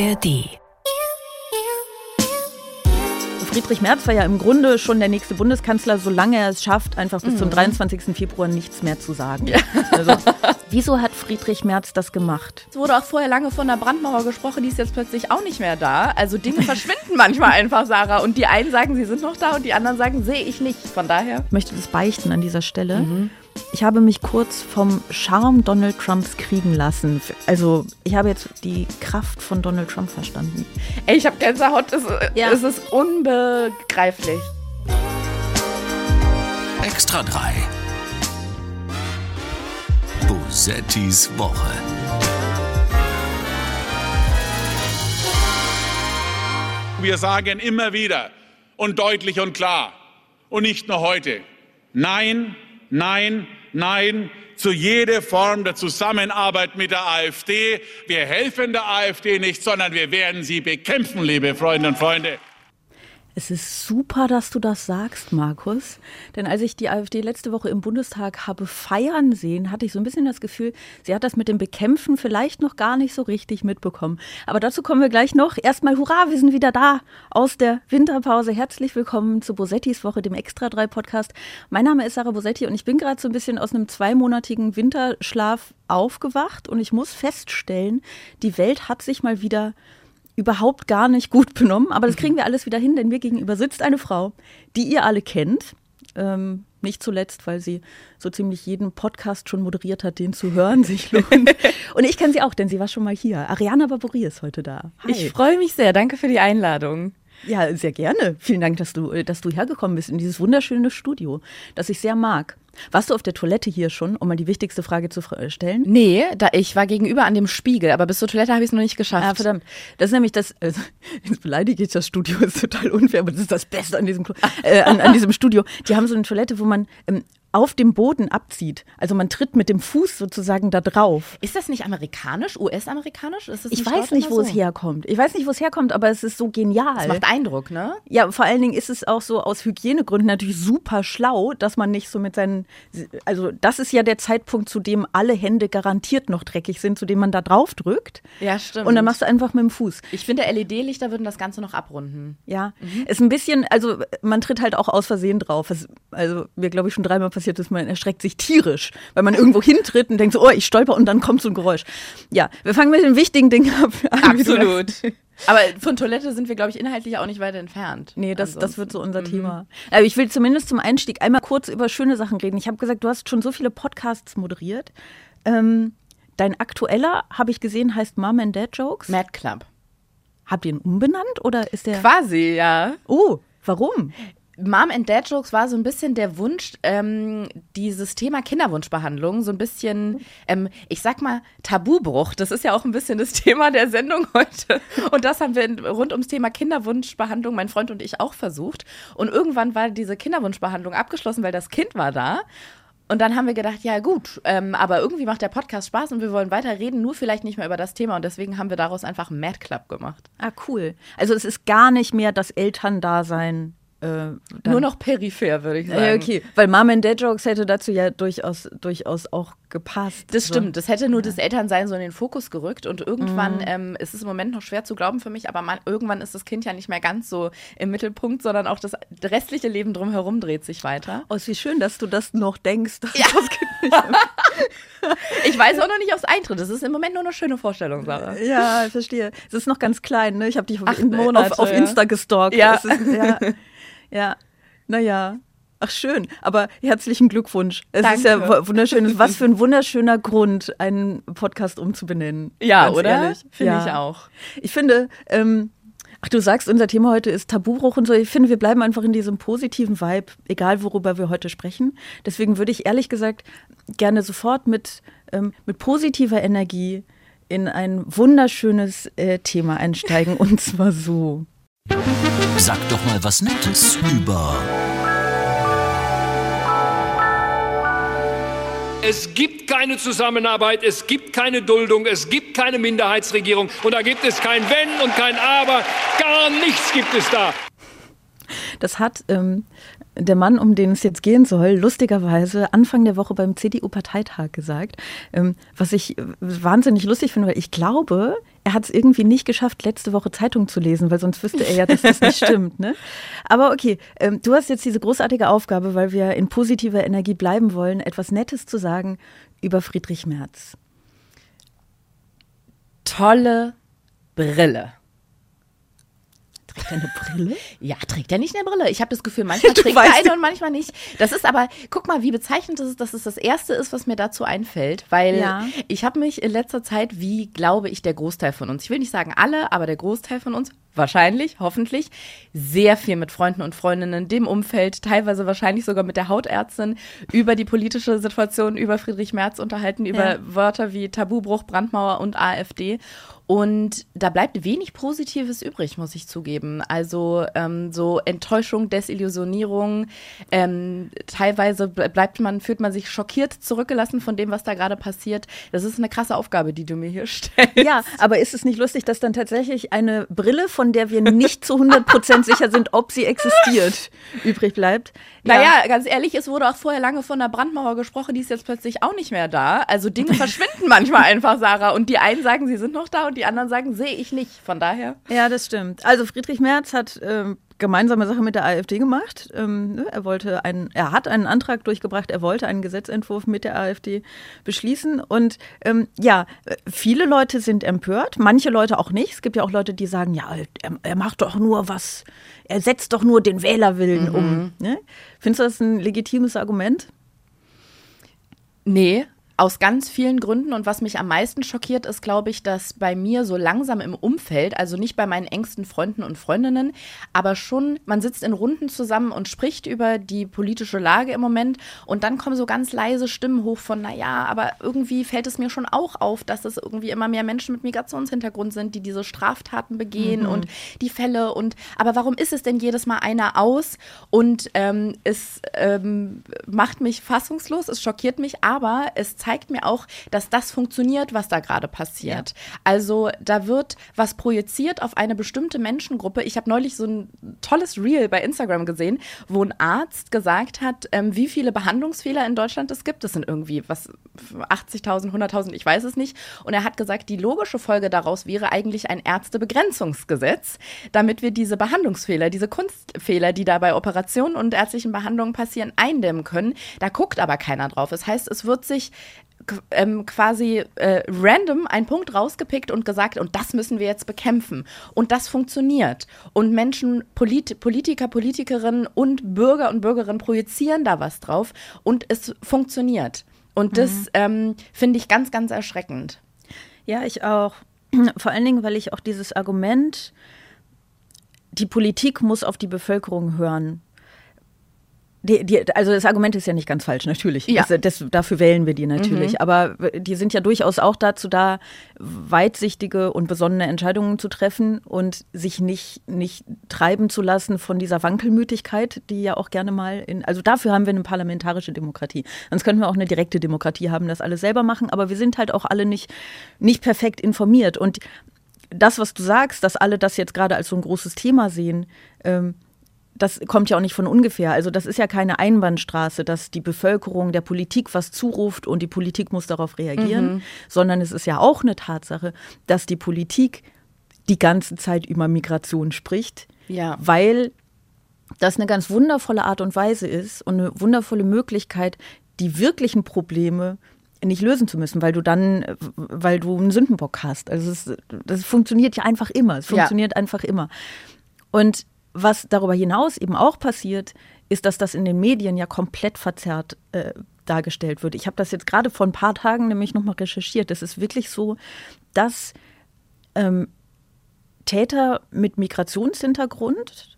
ARD. Friedrich Merz war ja im Grunde schon der nächste Bundeskanzler, solange er es schafft, einfach bis zum 23. Februar nichts mehr zu sagen. Ja. Also, wieso hat Friedrich Merz das gemacht? Es wurde auch vorher lange von der Brandmauer gesprochen, die ist jetzt plötzlich auch nicht mehr da. Also Dinge verschwinden manchmal einfach, Sarah. Und die einen sagen, sie sind noch da und die anderen sagen, sehe ich nicht. Von daher. Ich möchte das beichten an dieser Stelle. Ich habe mich kurz vom Charme Donald Trumps kriegen lassen. Also ich habe jetzt die Kraft von Donald Trump verstanden. Ey, ich habe Gänsehaut, es ist unbegreiflich. Extra 3. Bosettis Woche. Wir sagen immer wieder und deutlich und klar und nicht nur heute, nein, nein, nein zu jeder Form der Zusammenarbeit mit der AfD. Wir helfen der AfD nicht, sondern wir werden sie bekämpfen, liebe Freundinnen und Freunde. Es ist super, dass du das sagst, Markus. Denn als ich die AfD letzte Woche im Bundestag habe feiern sehen, hatte ich so ein bisschen das Gefühl, sie hat das mit dem Bekämpfen vielleicht noch gar nicht so richtig mitbekommen. Aber dazu kommen wir gleich noch. Erstmal hurra, wir sind wieder da aus der Winterpause. Herzlich willkommen zu Bosettis Woche, dem Extra 3 Podcast. Mein Name ist Sarah Bosetti und ich bin gerade so ein bisschen aus einem 2-monatigen Winterschlaf aufgewacht. Und ich muss feststellen, die Welt hat sich mal wieder überhaupt gar nicht gut benommen, aber das kriegen wir alles wieder hin, denn mir gegenüber sitzt eine Frau, die ihr alle kennt, nicht zuletzt, weil sie so ziemlich jeden Podcast schon moderiert hat, den zu hören sich lohnt. Und ich kenne sie auch, denn sie war schon mal hier. Ariana Barbouri ist heute da. Hi. Ich freue mich sehr, danke für die Einladung. Ja, sehr gerne. Vielen Dank, dass du hergekommen bist in dieses wunderschöne Studio, das ich sehr mag. Warst du auf der Toilette hier schon, um mal die wichtigste Frage zu stellen? Nee, ich war gegenüber an dem Spiegel, aber bis zur Toilette habe ich es noch nicht geschafft. Ah, verdammt. Das ist nämlich das, jetzt beleidige ich das Studio, ist total unfair, aber das ist das Beste an diesem, an diesem Studio. Die haben so eine Toilette, wo man auf dem Boden abzieht. Also man tritt mit dem Fuß sozusagen da drauf. Ist das nicht amerikanisch, US-amerikanisch? Ich weiß nicht, wo es herkommt. Ich weiß nicht, wo es herkommt, aber es ist so genial. Es macht Eindruck, ne? Ja, vor allen Dingen ist es auch so aus Hygienegründen natürlich super schlau, dass man nicht so mit seinen, also das ist ja der Zeitpunkt, zu dem alle Hände garantiert noch dreckig sind, zu dem man da drauf drückt. Ja, stimmt. Und dann machst du einfach mit dem Fuß. Ich finde, LED-Lichter würden das Ganze noch abrunden. Ja, ist ein bisschen, also man tritt halt auch aus Versehen drauf. Also mir, glaube ich, schon 3-mal passiert ist, man erschreckt sich tierisch, weil man irgendwo hintritt und denkt so, oh, ich stolper und dann kommt so ein Geräusch. Ja, wir fangen mit den wichtigen Dingen an. Absolut. Aber von Toilette sind wir, glaube ich, inhaltlich auch nicht weiter entfernt. Nee, das wird so unser Thema. Aber ich will zumindest zum Einstieg einmal kurz über schöne Sachen reden. Ich habe gesagt, du hast schon so viele Podcasts moderiert. Dein aktueller, habe ich gesehen, heißt Mom and Dad Jokes. Mad Club. Habt ihr ihn umbenannt oder ist der? Quasi, ja. Oh, warum? Mom and Dad Jokes war so ein bisschen der Wunsch, dieses Thema Kinderwunschbehandlung, so ein bisschen, ich sag mal, Tabubruch. Das ist ja auch ein bisschen das Thema der Sendung heute. Und das haben wir rund ums Thema Kinderwunschbehandlung, mein Freund und ich, auch versucht. Und irgendwann war diese Kinderwunschbehandlung abgeschlossen, weil das Kind war da. Und dann haben wir gedacht, ja gut, aber irgendwie macht der Podcast Spaß und wir wollen weiter reden, nur vielleicht nicht mehr über das Thema. Und deswegen haben wir daraus einfach Mad Club gemacht. Ah, cool. Also es ist gar nicht mehr das Elterndasein. Nur noch peripher, würde ich sagen. Ja, okay, weil Mom and Dad Jokes hätte dazu ja durchaus auch gepasst. Das stimmt, das hätte nur das Elternsein so in den Fokus gerückt und irgendwann ist es im Moment noch schwer zu glauben für mich, aber irgendwann ist das Kind ja nicht mehr ganz so im Mittelpunkt, sondern auch das restliche Leben drumherum dreht sich weiter. Oh, ist wie schön, dass du das noch denkst. Ja. Ich weiß auch noch nicht, ob es eintritt. Das ist im Moment nur eine schöne Vorstellung, Sarah. Ja, ich verstehe. Es ist noch ganz klein, ne? Ich habe dich auf Monate, Insta gestalkt. Ja. Ja, naja. Ach, schön. Aber herzlichen Glückwunsch. Es Danke. Ist ja wunderschön. Was für ein wunderschöner Grund, einen Podcast umzubenennen. Ja, ganz oder? Ehrlich. Finde ich auch. Ich finde, du sagst, unser Thema heute ist Tabubruch und so. Ich finde, wir bleiben einfach in diesem positiven Vibe, egal worüber wir heute sprechen. Deswegen würde ich ehrlich gesagt gerne sofort mit positiver Energie in ein wunderschönes Thema einsteigen. Und zwar so. Sag doch mal was Nettes über... Es gibt keine Zusammenarbeit, es gibt keine Duldung, es gibt keine Minderheitsregierung und da gibt es kein Wenn und kein Aber, gar nichts gibt es da. Das hat der Mann, um den es jetzt gehen soll, lustigerweise Anfang der Woche beim CDU-Parteitag gesagt, was ich wahnsinnig lustig finde, weil ich glaube, er hat es irgendwie nicht geschafft, letzte Woche Zeitung zu lesen, weil sonst wüsste er ja, dass das nicht stimmt. Ne? Aber okay, du hast jetzt diese großartige Aufgabe, weil wir in positiver Energie bleiben wollen, etwas Nettes zu sagen über Friedrich Merz. Tolle Brille. Trägt er eine Brille? Ja, trägt er nicht eine Brille. Ich habe das Gefühl, manchmal trägt er eine und manchmal nicht. Das ist aber, guck mal, wie bezeichnend das ist, dass es das Erste ist, was mir dazu einfällt. Weil ich habe mich in letzter Zeit, wie glaube ich, der Großteil von uns, ich will nicht sagen alle, aber der Großteil von uns, wahrscheinlich, hoffentlich, sehr viel mit Freunden und Freundinnen, dem Umfeld, teilweise wahrscheinlich sogar mit der Hautärztin, über die politische Situation, über Friedrich Merz unterhalten, über Wörter wie Tabubruch, Brandmauer und AfD. Und da bleibt wenig Positives übrig, muss ich zugeben. Also so Enttäuschung, Desillusionierung. Teilweise fühlt man sich schockiert zurückgelassen von dem, was da gerade passiert. Das ist eine krasse Aufgabe, die du mir hier stellst. Ja, aber ist es nicht lustig, dass dann tatsächlich eine Brille, von der wir nicht zu 100% sicher sind, ob sie existiert, übrig bleibt? Naja, ganz ehrlich, es wurde auch vorher lange von der Brandmauer gesprochen, die ist jetzt plötzlich auch nicht mehr da. Also Dinge verschwinden manchmal einfach, Sarah. Und die einen sagen, sie sind noch da und die anderen sagen, sehe ich nicht. Von daher. Ja, das stimmt. Also Friedrich Merz hat gemeinsame Sache mit der AfD gemacht. Er hat einen Antrag durchgebracht, er wollte einen Gesetzentwurf mit der AfD beschließen. Und viele Leute sind empört, manche Leute auch nicht. Es gibt ja auch Leute, die sagen, ja, er macht doch nur was, er setzt doch nur den Wählerwillen um. Ne? Findest du das ein legitimes Argument? Nee. Aus ganz vielen Gründen, und was mich am meisten schockiert, ist, glaube ich, dass bei mir so langsam im Umfeld, also nicht bei meinen engsten Freunden und Freundinnen, aber schon, man sitzt in Runden zusammen und spricht über die politische Lage im Moment und dann kommen so ganz leise Stimmen hoch von, naja, aber irgendwie fällt es mir schon auch auf, dass es irgendwie immer mehr Menschen mit Migrationshintergrund sind, die diese Straftaten begehen und die Fälle aber warum ist es denn jedes Mal einer aus? Und es macht mich fassungslos, es schockiert mich, aber es zeigt mir auch, dass das funktioniert, was da gerade passiert. Ja. Also da wird was projiziert auf eine bestimmte Menschengruppe. Ich habe neulich so ein tolles Reel bei Instagram gesehen, wo ein Arzt gesagt hat, wie viele Behandlungsfehler in Deutschland es gibt. Das sind irgendwie 80.000, 100.000, ich weiß es nicht. Und er hat gesagt, die logische Folge daraus wäre eigentlich ein Ärztebegrenzungsgesetz, damit wir diese Behandlungsfehler, diese Kunstfehler, die da bei Operationen und ärztlichen Behandlungen passieren, eindämmen können. Da guckt aber keiner drauf. Das heißt, es wird sich quasi random ein Punkt rausgepickt und gesagt, und das müssen wir jetzt bekämpfen. Und das funktioniert. Und Menschen, Politiker, Politikerinnen und Bürger und Bürgerinnen projizieren da was drauf und es funktioniert. Und das finde ich ganz, ganz erschreckend. Ja, ich auch. Vor allen Dingen, weil ich auch dieses Argument, die Politik muss auf die Bevölkerung hören. Also das Argument ist ja nicht ganz falsch, natürlich. Ja. Dafür wählen wir die natürlich. Aber die sind ja durchaus auch dazu da, weitsichtige und besonnene Entscheidungen zu treffen und sich nicht treiben zu lassen von dieser Wankelmütigkeit, die ja auch gerne mal also dafür haben wir eine parlamentarische Demokratie. Sonst könnten wir auch eine direkte Demokratie haben, das alles selber machen. Aber wir sind halt auch alle nicht perfekt informiert. Und das, was du sagst, dass alle das jetzt gerade als so ein großes Thema sehen, das kommt ja auch nicht von ungefähr. Also das ist ja keine Einbahnstraße, dass die Bevölkerung der Politik was zuruft und die Politik muss darauf reagieren, sondern es ist ja auch eine Tatsache, dass die Politik die ganze Zeit über Migration spricht, weil das eine ganz wundervolle Art und Weise ist und eine wundervolle Möglichkeit, die wirklichen Probleme nicht lösen zu müssen, weil du einen Sündenbock hast. Also das funktioniert ja einfach immer. Es funktioniert einfach immer. Und was darüber hinaus eben auch passiert, ist, dass das in den Medien ja komplett verzerrt dargestellt wird. Ich habe das jetzt gerade vor ein paar Tagen nämlich nochmal recherchiert. Es ist wirklich so, dass Täter mit Migrationshintergrund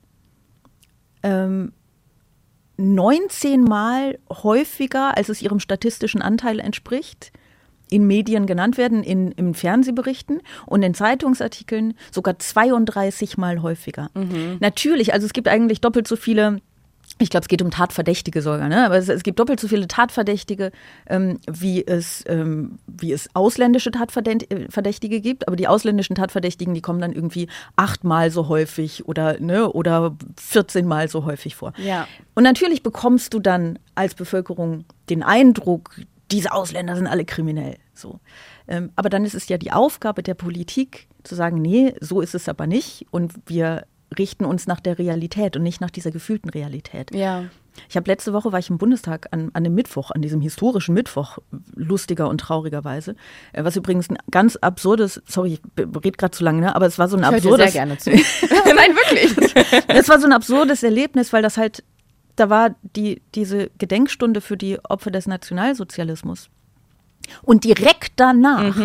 19-mal häufiger, als es ihrem statistischen Anteil entspricht, in Medien genannt werden, in Fernsehberichten und in Zeitungsartikeln sogar 32-mal häufiger. Natürlich, also es gibt eigentlich doppelt so viele, ich glaube, es geht um Tatverdächtige sogar, ne? Aber es gibt doppelt so viele Tatverdächtige, wie es ausländische Tatverdächtige gibt. Aber die ausländischen Tatverdächtigen, die kommen dann irgendwie 8-mal so häufig oder 14-mal so häufig vor. Ja. Und natürlich bekommst du dann als Bevölkerung den Eindruck, diese Ausländer sind alle kriminell. So. Aber dann ist es ja die Aufgabe der Politik zu sagen, nee, so ist es aber nicht und wir richten uns nach der Realität und nicht nach dieser gefühlten Realität. Ja. Letzte Woche war ich im Bundestag an dem Mittwoch, an diesem historischen Mittwoch, lustiger und traurigerweise, was übrigens ein ganz absurdes, sorry, ich rede gerade zu lange, ne? Aber es war so ein absurdes. Ich höre dir sehr gerne zu. Nein, wirklich. Es war so ein absurdes Erlebnis, weil das halt, da war diese Gedenkstunde für die Opfer des Nationalsozialismus. Und direkt danach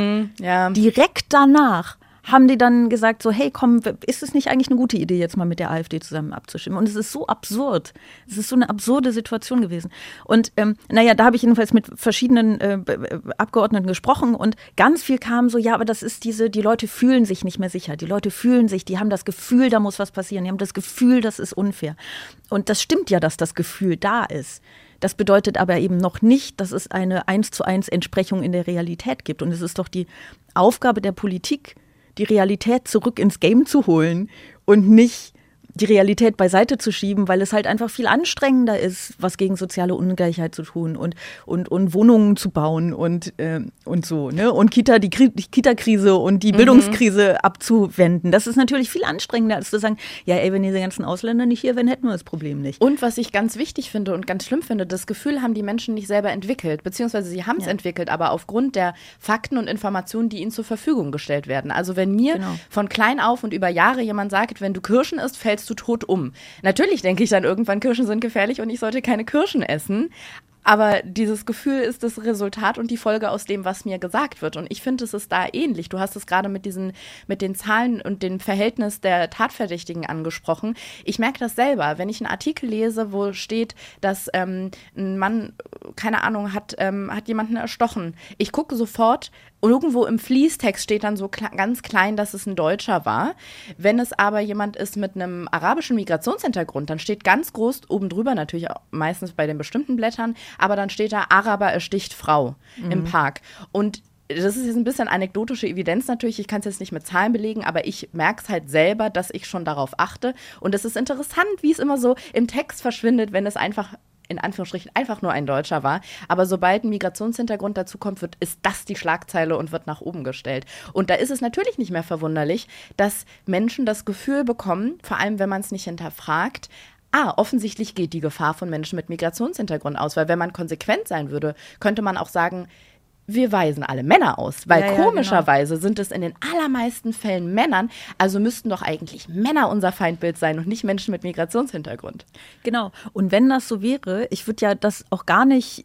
haben die dann gesagt so, hey, komm, ist es nicht eigentlich eine gute Idee, jetzt mal mit der AfD zusammen abzustimmen? Und es ist so absurd. Es ist so eine absurde Situation gewesen. Und da habe ich jedenfalls mit verschiedenen Abgeordneten gesprochen und ganz viel kam so, ja, aber das ist die Leute fühlen sich nicht mehr sicher. Die Leute fühlen sich, die haben das Gefühl, da muss was passieren. Die haben das Gefühl, das ist unfair. Und das stimmt ja, dass das Gefühl da ist. Das bedeutet aber eben noch nicht, dass es eine 1:1 Entsprechung in der Realität gibt. Und es ist doch die Aufgabe der Politik, die Realität zurück ins Game zu holen und nicht die Realität beiseite zu schieben, weil es halt einfach viel anstrengender ist, was gegen soziale Ungleichheit zu tun und Wohnungen zu bauen und so, ne? Und die Kita-Krise und die Bildungskrise abzuwenden. Das ist natürlich viel anstrengender, als zu sagen, ja, ey, wenn diese ganzen Ausländer nicht hier wären, hätten wir das Problem nicht. Und was ich ganz wichtig finde und ganz schlimm finde, das Gefühl haben die Menschen nicht selber entwickelt, beziehungsweise sie haben es entwickelt, aber aufgrund der Fakten und Informationen, die ihnen zur Verfügung gestellt werden. Also wenn mir von klein auf und über Jahre jemand sagt, wenn du Kirschen isst, fällst du tot um. Natürlich denke ich dann irgendwann, Kirschen sind gefährlich und ich sollte keine Kirschen essen. Aber dieses Gefühl ist das Resultat und die Folge aus dem, was mir gesagt wird. Und ich finde, es ist da ähnlich. Du hast es gerade mit den Zahlen und dem Verhältnis der Tatverdächtigen angesprochen. Ich merke das selber. Wenn ich einen Artikel lese, wo steht, dass ein Mann, keine Ahnung, hat jemanden erstochen. Ich gucke sofort, irgendwo im Fließtext steht dann so ganz klein, dass es ein Deutscher war. Wenn es aber jemand ist mit einem arabischen Migrationshintergrund, dann steht ganz groß oben drüber, natürlich auch meistens bei den bestimmten Blättern, aber dann steht da, Araber ersticht Frau im Park. Und das ist jetzt ein bisschen anekdotische Evidenz natürlich, ich kann es jetzt nicht mit Zahlen belegen, aber ich merke es halt selber, dass ich schon darauf achte. Und es ist interessant, wie es immer so im Text verschwindet, wenn es einfach in Anführungsstrichen einfach nur ein Deutscher war. Aber sobald ein Migrationshintergrund dazu kommt, ist das die Schlagzeile und wird nach oben gestellt. Und da ist es natürlich nicht mehr verwunderlich, dass Menschen das Gefühl bekommen, vor allem wenn man es nicht hinterfragt, offensichtlich geht die Gefahr von Menschen mit Migrationshintergrund aus. Weil wenn man konsequent sein würde, könnte man auch sagen, wir weisen alle Männer aus, weil komischerweise sind es in den allermeisten Fällen Männern, also müssten doch eigentlich Männer unser Feindbild sein und nicht Menschen mit Migrationshintergrund. Genau. Und wenn das so wäre, ich würde ja das auch gar nicht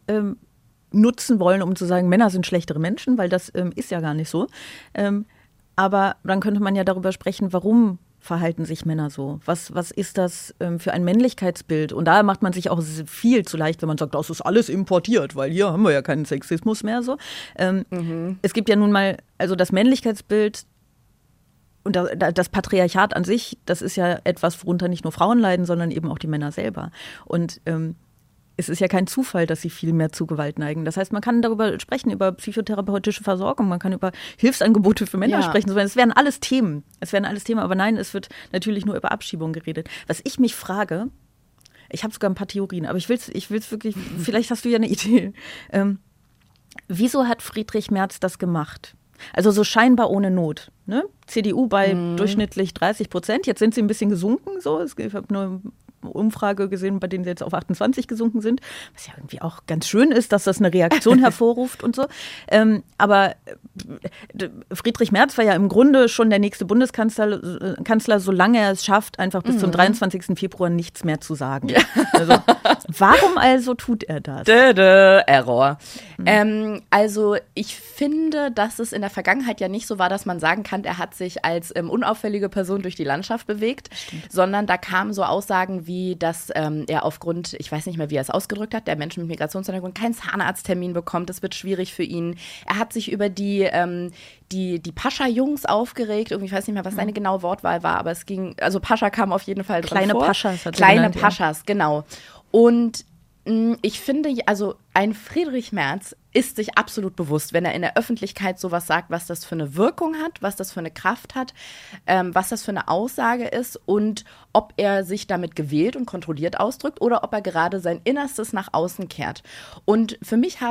nutzen wollen, um zu sagen, Männer sind schlechtere Menschen, weil das ist ja gar nicht so. Aber dann könnte man ja darüber sprechen, warum verhalten sich Männer so? Was ist das für ein Männlichkeitsbild? Und da macht man sich auch viel zu leicht, wenn man sagt, das ist alles importiert, weil hier haben wir ja keinen Sexismus mehr. So. Es gibt ja nun mal, also das Männlichkeitsbild und das Patriarchat an sich, das ist ja etwas, worunter nicht nur Frauen leiden, sondern eben auch die Männer selber. Und es ist ja kein Zufall, dass sie viel mehr zu Gewalt neigen. Das heißt, man kann darüber sprechen, über psychotherapeutische Versorgung, man kann über Hilfsangebote für Männer sprechen. Es wären alles Themen. Aber nein, es wird natürlich nur über Abschiebung geredet. Was ich mich frage, ich habe sogar ein paar Theorien, aber ich will's wirklich, vielleicht hast du ja eine Idee. Wieso hat Friedrich Merz das gemacht? Also so scheinbar ohne Not. Ne? CDU bei durchschnittlich 30%. Jetzt sind sie ein bisschen gesunken. So. Ich habe nur Umfrage gesehen, bei denen sie jetzt auf 28 gesunken sind, was ja irgendwie auch ganz schön ist, dass das eine Reaktion hervorruft und so. Aber Friedrich Merz war ja im Grunde schon der nächste Bundeskanzler, solange er es schafft, einfach bis zum 23. Februar nichts mehr zu sagen. Ja. Also, warum also tut er das? Error. Also ich finde, dass es in der Vergangenheit ja nicht so war, dass man sagen kann, er hat sich als unauffällige Person durch die Landschaft bewegt, sondern da kamen so Aussagen wie, dass er aufgrund, ich weiß nicht mehr, wie er es ausgedrückt hat, der Menschen mit Migrationshintergrund keinen Zahnarzttermin bekommt, das wird schwierig für ihn. Er hat sich über die Pascha-Jungs aufgeregt, irgendwie, ich weiß nicht mehr, was seine genaue Wortwahl war, aber es ging, also Pascha kam auf jeden Fall drin Kleine vor. Paschas hat er Kleine genannt, Paschas, genau. Und ich finde, also ein Friedrich Merz ist sich absolut bewusst, wenn er in der Öffentlichkeit sowas sagt, was das für eine Wirkung hat, was das für eine Kraft hat, was das für eine Aussage ist und ob er sich damit gewählt und kontrolliert ausdrückt oder ob er gerade sein Innerstes nach außen kehrt. Und für mich haben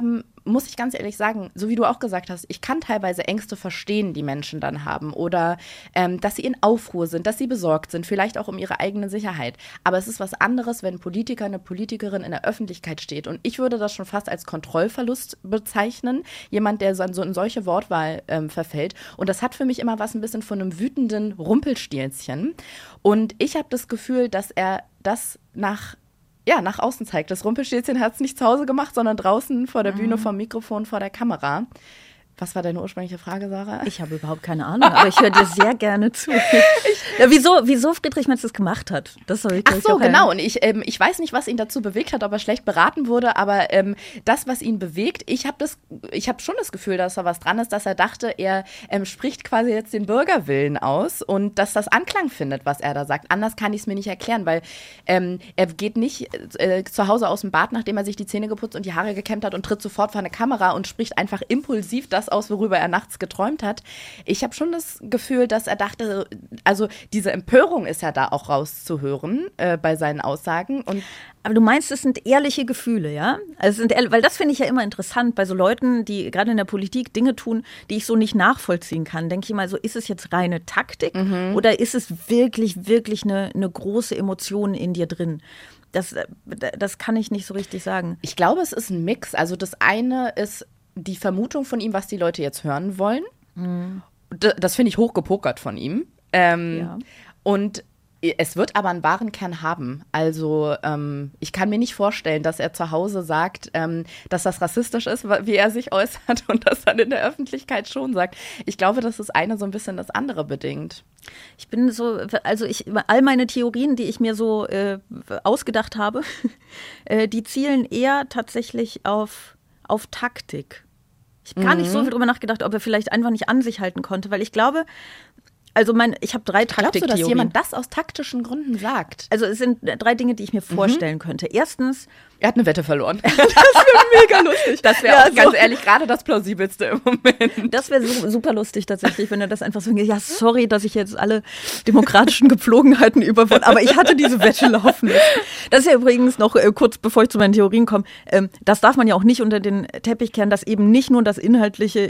muss ich ganz ehrlich sagen, so wie du auch gesagt hast, ich kann teilweise Ängste verstehen, die Menschen dann haben oder dass sie in Aufruhr sind, dass sie besorgt sind, vielleicht auch um ihre eigene Sicherheit. Aber es ist was anderes, wenn ein Politiker, eine Politikerin in der Öffentlichkeit steht. Und ich würde das schon fast als Kontrollverlust bezeichnen, jemand, der so in solche Wortwahl verfällt. Und das hat für mich immer was ein bisschen von einem wütenden Rumpelstilzchen. Und ich habe das Gefühl, dass er das nach außen zeigt. Das Rumpelstilzchen hat es nicht zu Hause gemacht, sondern draußen vor der Bühne, vom Mikrofon, vor der Kamera. Was war deine ursprüngliche Frage, Sarah? Ich habe überhaupt keine Ahnung, aber ich höre dir sehr gerne zu. Ja, wieso Friedrich Merz das gemacht hat? Das soll ich Ach so, genau. Und ich weiß nicht, was ihn dazu bewegt hat, ob er schlecht beraten wurde, aber das, was ihn bewegt, ich habe schon das Gefühl, dass da was dran ist, dass er dachte, er spricht quasi jetzt den Bürgerwillen aus und dass das Anklang findet, was er da sagt. Anders kann ich es mir nicht erklären, weil er geht nicht zu Hause aus dem Bad, nachdem er sich die Zähne geputzt und die Haare gekämmt hat und tritt sofort vor eine Kamera und spricht einfach impulsiv das aus, worüber er nachts geträumt hat. Ich habe schon das Gefühl, dass er dachte, also diese Empörung ist ja da auch rauszuhören bei seinen Aussagen. Aber du meinst, es sind ehrliche Gefühle, ja? Also weil das finde ich ja immer interessant bei so Leuten, die gerade in der Politik Dinge tun, die ich so nicht nachvollziehen kann. Denke ich immer so, ist es jetzt reine Taktik oder ist es wirklich, wirklich eine große Emotion in dir drin? Das kann ich nicht so richtig sagen. Ich glaube, es ist ein Mix. Also das eine ist die Vermutung von ihm, was die Leute jetzt hören wollen. Das finde ich hochgepokert von ihm. Ja. Und es wird aber einen wahren Kern haben. Also ich kann mir nicht vorstellen, dass er zu Hause sagt, dass das rassistisch ist, wie er sich äußert und das dann in der Öffentlichkeit schon sagt. Ich glaube, dass das eine so ein bisschen das andere bedingt. Ich bin so, also all meine Theorien, die ich mir so ausgedacht habe, die zielen eher tatsächlich auf Taktik. Ich habe gar nicht so viel drüber nachgedacht, ob er vielleicht einfach nicht an sich halten konnte, weil ich glaube, ich habe 3 Taktiktheorien. Glaubst du, dass jemand das aus taktischen Gründen sagt? Also es sind 3 Dinge, die ich mir vorstellen könnte. Erstens, er hat eine Wette verloren. Das wäre mega lustig. Das wäre auch ganz ehrlich gerade das Plausibelste im Moment. Das wäre super lustig tatsächlich, wenn er das einfach so, ja sorry, dass ich jetzt alle demokratischen Gepflogenheiten überwunden, aber ich hatte diese Wette laufen lassen. Das ist ja übrigens noch kurz, bevor ich zu meinen Theorien komme, das darf man ja auch nicht unter den Teppich kehren, dass eben nicht nur das Inhaltliche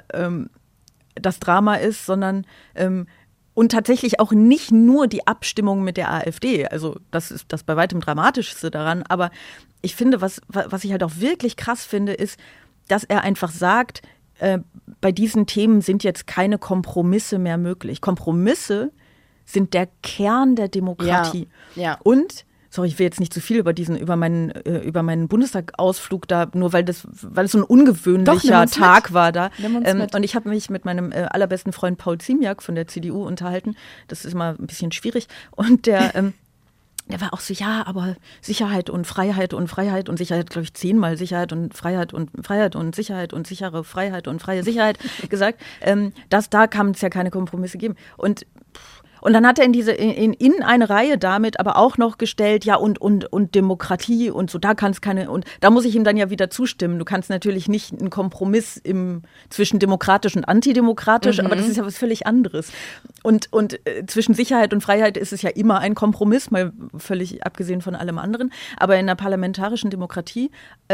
das Drama ist, sondern und tatsächlich auch nicht nur die Abstimmung mit der AfD. Also das ist das bei weitem Dramatischste daran. Aber ich finde, was ich halt auch wirklich krass finde, ist, dass er einfach sagt, bei diesen Themen sind jetzt keine Kompromisse mehr möglich. Kompromisse sind der Kern der Demokratie. Ja. Und sorry, ich will jetzt nicht zu viel über meinen Bundestag-Ausflug da, nur weil es so ein ungewöhnlicher Tag war da. Und ich habe mich mit meinem allerbesten Freund Paul Ziemiak von der CDU unterhalten. Das ist immer ein bisschen schwierig. Und der war auch so, ja, aber Sicherheit und Freiheit und Freiheit und Sicherheit, glaube ich, 10-mal Sicherheit und Freiheit und Sicherheit und sichere Freiheit und freie Sicherheit gesagt. Da kann es ja keine Kompromisse geben. Und dann hat er in eine Reihe damit aber auch noch gestellt, ja, und Demokratie und so, da kann es keine, und da muss ich ihm dann ja wieder zustimmen. Du kannst natürlich nicht einen Kompromiss zwischen demokratisch und antidemokratisch, aber das ist ja was völlig anderes. Und zwischen Sicherheit und Freiheit ist es ja immer ein Kompromiss, mal völlig abgesehen von allem anderen. Aber in einer parlamentarischen Demokratie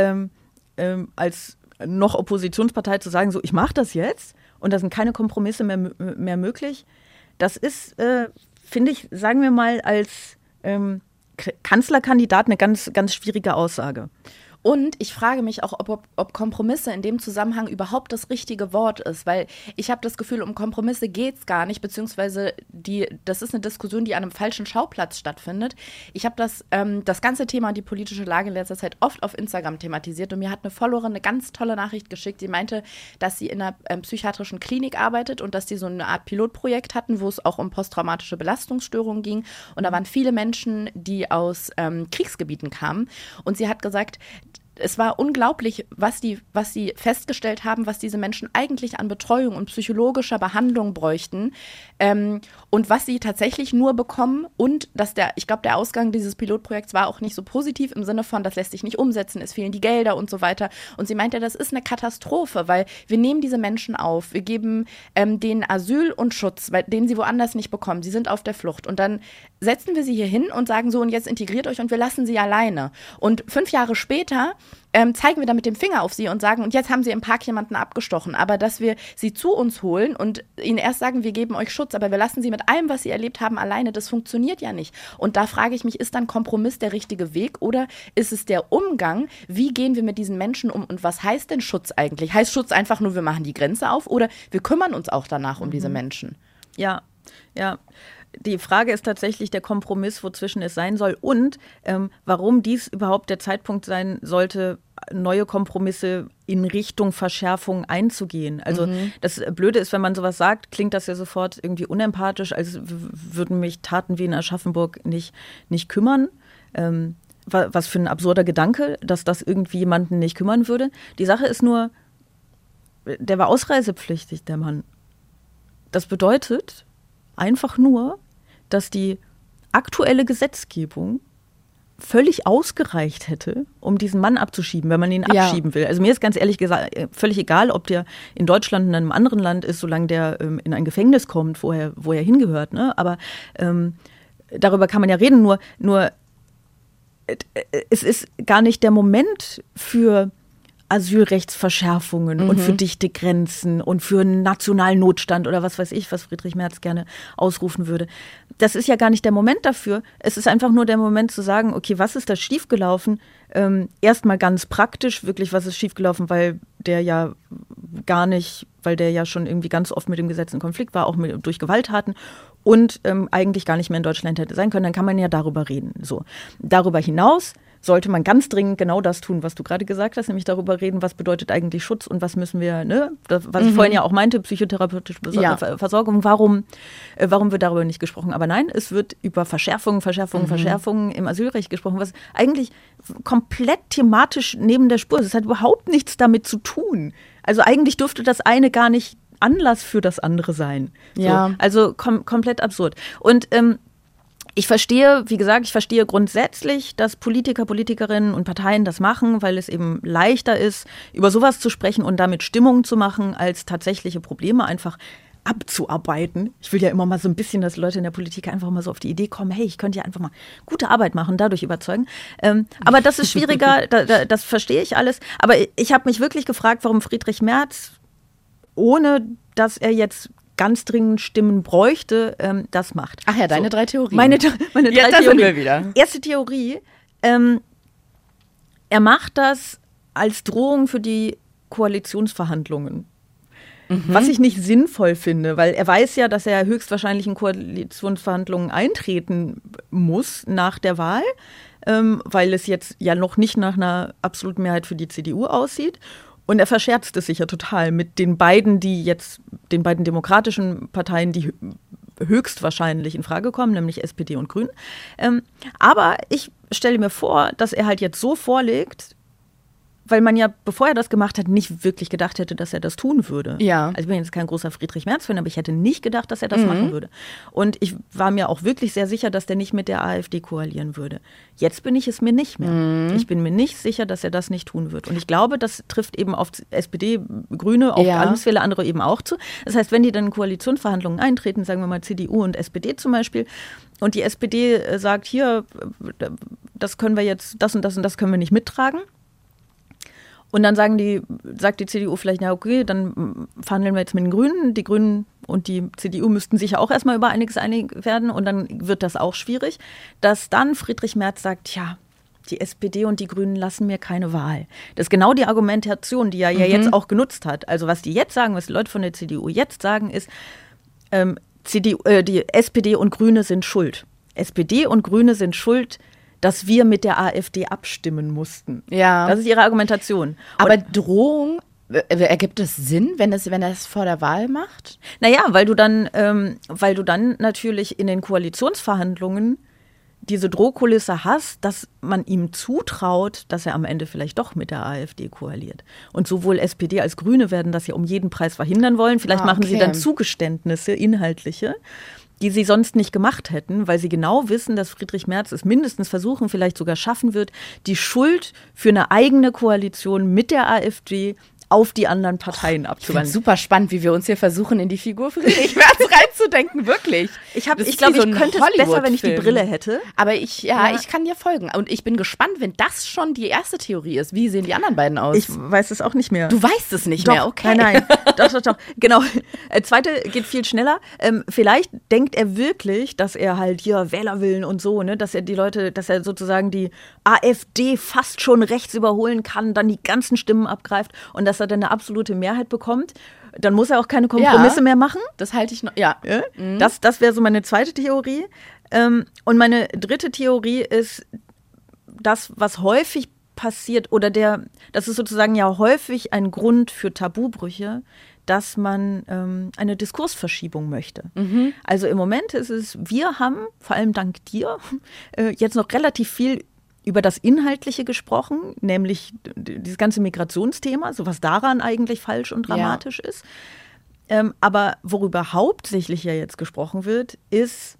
als noch Oppositionspartei zu sagen, so, ich mache das jetzt und da sind keine Kompromisse mehr möglich, das ist, finde ich, sagen wir mal, als Kanzlerkandidat eine ganz, ganz schwierige Aussage. Und ich frage mich auch, ob Kompromisse in dem Zusammenhang überhaupt das richtige Wort ist, weil ich habe das Gefühl, um Kompromisse geht es gar nicht, beziehungsweise das ist eine Diskussion, die an einem falschen Schauplatz stattfindet. Ich habe das ganze Thema, die politische Lage in letzter Zeit oft auf Instagram thematisiert und mir hat eine Followerin eine ganz tolle Nachricht geschickt, die meinte, dass sie in einer psychiatrischen Klinik arbeitet und dass die so eine Art Pilotprojekt hatten, wo es auch um posttraumatische Belastungsstörungen ging und da waren viele Menschen, die aus Kriegsgebieten kamen und sie hat gesagt, es war unglaublich, was die festgestellt haben, was diese Menschen eigentlich an Betreuung und psychologischer Behandlung bräuchten und was sie tatsächlich nur bekommen und dass ich glaube, der Ausgang dieses Pilotprojekts war auch nicht so positiv im Sinne von, das lässt sich nicht umsetzen, es fehlen die Gelder und so weiter. Und sie meinte, das ist eine Katastrophe, weil wir nehmen diese Menschen auf, wir geben denen Asyl und Schutz, den sie woanders nicht bekommen. Sie sind auf der Flucht und dann setzen wir sie hier hin und sagen so, und jetzt integriert euch und wir lassen sie alleine. Und 5 Jahre später zeigen wir dann mit dem Finger auf sie und sagen, und jetzt haben sie im Park jemanden abgestochen. Aber dass wir sie zu uns holen und ihnen erst sagen, wir geben euch Schutz, aber wir lassen sie mit allem, was sie erlebt haben, alleine, das funktioniert ja nicht. Und da frage ich mich, ist dann Kompromiss der richtige Weg oder ist es der Umgang? Wie gehen wir mit diesen Menschen um und was heißt denn Schutz eigentlich? Heißt Schutz einfach nur, wir machen die Grenze auf oder wir kümmern uns auch danach um diese Menschen? Ja. Die Frage ist tatsächlich der Kompromiss, wozwischen es sein soll und warum dies überhaupt der Zeitpunkt sein sollte, neue Kompromisse in Richtung Verschärfung einzugehen. Also das Blöde ist, wenn man sowas sagt, klingt das ja sofort irgendwie unempathisch, als würden mich Taten wie in Aschaffenburg nicht kümmern. Was für ein absurder Gedanke, dass das irgendwie jemanden nicht kümmern würde. Die Sache ist nur, der war ausreisepflichtig, der Mann. Das bedeutet einfach nur, dass die aktuelle Gesetzgebung völlig ausgereicht hätte, um diesen Mann abzuschieben, wenn man ihn abschieben will. Also mir ist ganz ehrlich gesagt völlig egal, ob der in Deutschland in einem anderen Land ist, solange der in ein Gefängnis kommt, wo er hingehört. Ne? Aber darüber kann man ja reden, nur es ist gar nicht der Moment für Asylrechtsverschärfungen und für dichte Grenzen und für einen nationalen Notstand oder was weiß ich, was Friedrich Merz gerne ausrufen würde. Das ist ja gar nicht der Moment dafür. Es ist einfach nur der Moment zu sagen, okay, was ist da schiefgelaufen? Erstmal ganz praktisch, wirklich, was ist schiefgelaufen, weil der ja schon irgendwie ganz oft mit dem Gesetz in Konflikt war, auch durch Gewalttaten und eigentlich gar nicht mehr in Deutschland hätte sein können. Dann kann man ja darüber reden. So. Darüber hinaus sollte man ganz dringend genau das tun, was du gerade gesagt hast, nämlich darüber reden, was bedeutet eigentlich Schutz und was müssen wir, was ich vorhin ja auch meinte, psychotherapeutische Versorgung, warum wird darüber nicht gesprochen? Aber nein, es wird über Verschärfungen im Asylrecht gesprochen, was eigentlich komplett thematisch neben der Spur ist. Es hat überhaupt nichts damit zu tun. Also eigentlich dürfte das eine gar nicht Anlass für das andere sein. Ja. So, also komplett absurd. Und ich verstehe grundsätzlich, dass Politiker, Politikerinnen und Parteien das machen, weil es eben leichter ist, über sowas zu sprechen und damit Stimmung zu machen, als tatsächliche Probleme einfach abzuarbeiten. Ich will ja immer mal so ein bisschen, dass Leute in der Politik einfach mal so auf die Idee kommen, hey, ich könnte ja einfach mal gute Arbeit machen, dadurch überzeugen. Aber das ist schwieriger, das verstehe ich alles. Aber ich habe mich wirklich gefragt, warum Friedrich Merz, ohne dass er jetzt ganz dringend Stimmen bräuchte, das macht. Ach ja, deine 3 Theorien. Meine 3 Theorien. Da sind wir wieder. Erste Theorie, er macht das als Drohung für die Koalitionsverhandlungen. Was ich nicht sinnvoll finde, weil er weiß ja, dass er höchstwahrscheinlich in Koalitionsverhandlungen eintreten muss nach der Wahl, weil es jetzt ja noch nicht nach einer absoluten Mehrheit für die CDU aussieht. Und er verscherzt es sich ja total mit den beiden demokratischen Parteien, die höchstwahrscheinlich in Frage kommen, nämlich SPD und Grünen. Aber ich stelle mir vor, dass er halt jetzt so vorlegt, weil man ja, bevor er das gemacht hat, nicht wirklich gedacht hätte, dass er das tun würde. Ja. Also ich bin jetzt kein großer Friedrich Merz-Fan, aber ich hätte nicht gedacht, dass er das machen würde. Und ich war mir auch wirklich sehr sicher, dass der nicht mit der AfD koalieren würde. Jetzt bin ich es mir nicht mehr. Ich bin mir nicht sicher, dass er das nicht tun wird. Und ich glaube, das trifft eben auf SPD, Grüne, auf ganz viele andere eben auch zu. Das heißt, wenn die dann in Koalitionsverhandlungen eintreten, sagen wir mal CDU und SPD zum Beispiel, und die SPD sagt, hier, das können wir jetzt, das und das können wir nicht mittragen. Und dann sagt die CDU vielleicht, na okay, dann verhandeln wir jetzt mit den Grünen. Die Grünen und die CDU müssten sich ja auch erstmal über einiges einig werden und dann wird das auch schwierig. Dass dann Friedrich Merz sagt, ja, die SPD und die Grünen lassen mir keine Wahl. Das ist genau die Argumentation, die er ja jetzt auch genutzt hat. Also was die jetzt sagen, was die Leute von der CDU jetzt sagen, ist, die SPD und Grüne sind schuld. SPD und Grüne sind schuld, dass wir mit der AfD abstimmen mussten. Ja. Das ist ihre Argumentation. Aber Drohung, ergibt es Sinn, wenn er es vor der Wahl macht? Naja, weil du dann natürlich in den Koalitionsverhandlungen diese Drohkulisse hast, dass man ihm zutraut, dass er am Ende vielleicht doch mit der AfD koaliert. Und sowohl SPD als Grüne werden das ja um jeden Preis verhindern wollen. Vielleicht machen sie dann Zugeständnisse, inhaltliche, die sie sonst nicht gemacht hätten, weil sie genau wissen, dass Friedrich Merz es mindestens versuchen, vielleicht sogar schaffen wird, die Schuld für eine eigene Koalition mit der AfD auf die anderen Parteien abzuwandern. Super spannend, wie wir uns hier versuchen, in die Figur Friedrich Merz reinzudenken, wirklich. Ich glaube, ich könnte es besser, wenn ich die Brille hätte. Aber ich kann dir folgen. Und ich bin gespannt, wenn das schon die erste Theorie ist. Wie sehen die anderen beiden aus? Ich weiß es auch nicht mehr. Du weißt es nicht doch, mehr, okay. Nein. Doch. Genau. Zweite geht viel schneller. Vielleicht denkt er wirklich, dass er halt hier Wählerwillen und so, ne, dass er die Leute, dass er sozusagen die AfD fast schon rechts überholen kann, dann die ganzen Stimmen abgreift und dass er dann eine absolute Mehrheit bekommt. Dann muss er auch keine Kompromisse mehr machen. Das halte ich noch, ja. Das wäre so meine zweite Theorie. Und meine dritte Theorie ist das, was häufig passiert, oder das ist sozusagen ja häufig ein Grund für Tabubrüche, dass man eine Diskursverschiebung möchte. Also im Moment ist es, wir haben, vor allem dank dir, jetzt noch relativ viel über das Inhaltliche gesprochen, nämlich dieses ganze Migrationsthema, so was daran eigentlich falsch und dramatisch ist. Aber worüber hauptsächlich ja jetzt gesprochen wird, ist,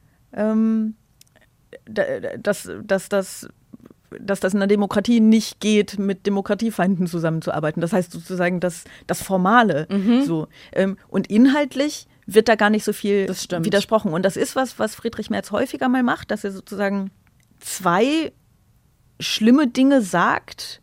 dass das in der Demokratie nicht geht, mit Demokratiefeinden zusammenzuarbeiten. Das heißt sozusagen das Formale. So. Und inhaltlich wird da gar nicht so viel widersprochen. Und das ist was Friedrich Merz häufiger mal macht, dass er sozusagen zwei schlimme Dinge sagt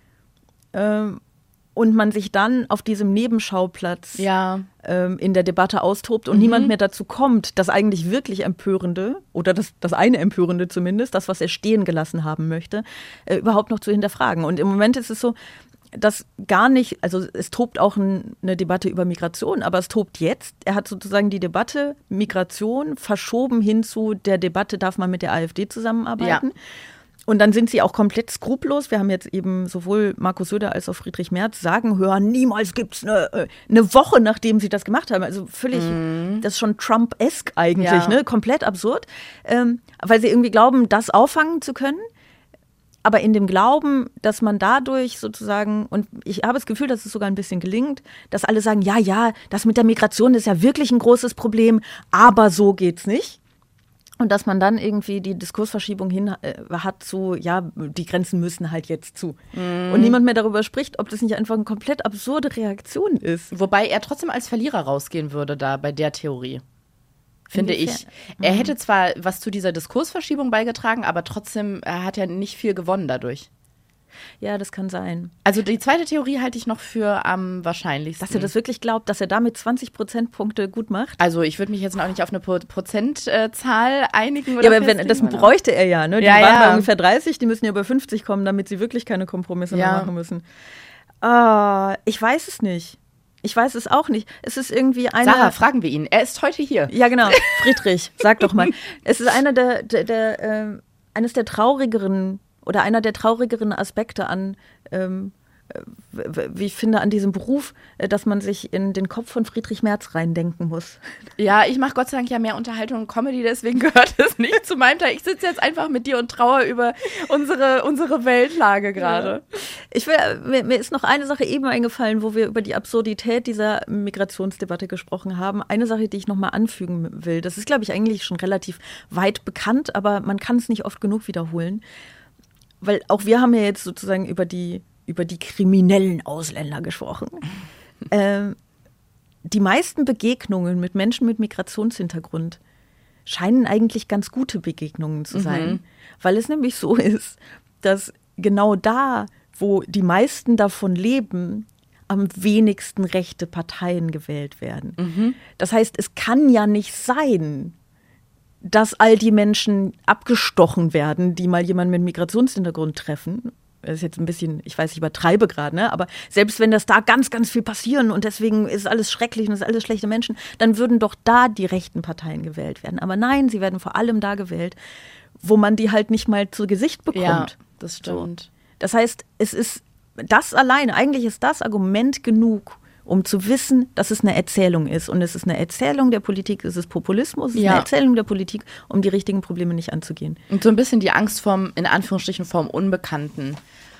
und man sich dann auf diesem Nebenschauplatz in der Debatte austobt und niemand mehr dazu kommt, das eigentlich wirklich Empörende oder das eine Empörende zumindest, das, was er stehen gelassen haben möchte, überhaupt noch zu hinterfragen. Und im Moment ist es so, dass gar nicht, also es tobt auch eine Debatte über Migration, aber es tobt jetzt. Er hat sozusagen die Debatte Migration verschoben hin zu der Debatte, darf man mit der AfD zusammenarbeiten? Ja. Und dann sind sie auch komplett skrupellos. Wir haben jetzt eben sowohl Markus Söder als auch Friedrich Merz sagen hören, niemals gibt es eine Woche, nachdem sie das gemacht haben. Also völlig, das ist schon Trump-esk eigentlich, ne? Komplett absurd. Weil sie irgendwie glauben, das auffangen zu können. Aber in dem Glauben, dass man dadurch sozusagen, und ich habe das Gefühl, dass es sogar ein bisschen gelingt, dass alle sagen, ja, das mit der Migration ist ja wirklich ein großes Problem, aber so geht's nicht. Und dass man dann irgendwie die Diskursverschiebung hin hat zu, ja, die Grenzen müssen halt jetzt zu. Und niemand mehr darüber spricht, ob das nicht einfach eine komplett absurde Reaktion ist. Wobei er trotzdem als Verlierer rausgehen würde da bei der Theorie. Finde ich. Er hätte zwar was zu dieser Diskursverschiebung beigetragen, aber trotzdem, er hat ja nicht viel gewonnen dadurch. Ja, das kann sein. Also die zweite Theorie halte ich noch für am wahrscheinlichsten. Dass er das wirklich glaubt, dass er damit 20 Prozentpunkte gut macht? Also ich würde mich jetzt auch nicht auf eine Prozentzahl einigen. Oder aber das bräuchte er ja. Ne? Die waren bei ungefähr 30, die müssen ja über 50 kommen, damit sie wirklich keine Kompromisse mehr machen müssen. Ich weiß es nicht. Ich weiß es auch nicht. Es ist irgendwie Sarah, fragen wir ihn. Er ist heute hier. Ja, genau. Friedrich, sag doch mal. Es ist eines der traurigeren oder einer der traurigeren Aspekte an, wie ich finde, an diesem Beruf, dass man sich in den Kopf von Friedrich Merz reindenken muss. Ja, ich mache Gott sei Dank ja mehr Unterhaltung und Comedy, deswegen gehört es nicht zu meinem Teil. Ich sitze jetzt einfach mit dir und trauere über unsere Weltlage gerade. Ja. Mir ist noch eine Sache eben eingefallen, wo wir über die Absurdität dieser Migrationsdebatte gesprochen haben. Eine Sache, die ich noch mal anfügen will. Das ist, glaube ich, eigentlich schon relativ weit bekannt, aber man kann es nicht oft genug wiederholen. Weil auch wir haben ja jetzt sozusagen über die kriminellen Ausländer gesprochen. Die meisten Begegnungen mit Menschen mit Migrationshintergrund scheinen eigentlich ganz gute Begegnungen zu sein. Weil es nämlich so ist, dass genau da, wo die meisten davon leben, am wenigsten rechte Parteien gewählt werden. Das heißt, es kann ja nicht sein, dass all die Menschen abgestochen werden, die mal jemanden mit Migrationshintergrund treffen. Das ist jetzt ein bisschen, ich weiß, ich übertreibe gerade, ne? Aber selbst wenn das da ganz, ganz viel passieren und deswegen ist alles schrecklich und es ist alles schlechte Menschen, dann würden doch da die rechten Parteien gewählt werden. Aber nein, sie werden vor allem da gewählt, wo man die halt nicht mal zu Gesicht bekommt. Ja, das stimmt. So. Das heißt, es ist das alleine, eigentlich ist das Argument genug, um zu wissen, dass es eine Erzählung ist. Und es ist eine Erzählung der Politik, es ist Populismus, es ist eine Erzählung der Politik, um die richtigen Probleme nicht anzugehen. Und so ein bisschen die Angst vorm, in Anführungsstrichen, vorm Unbekannten.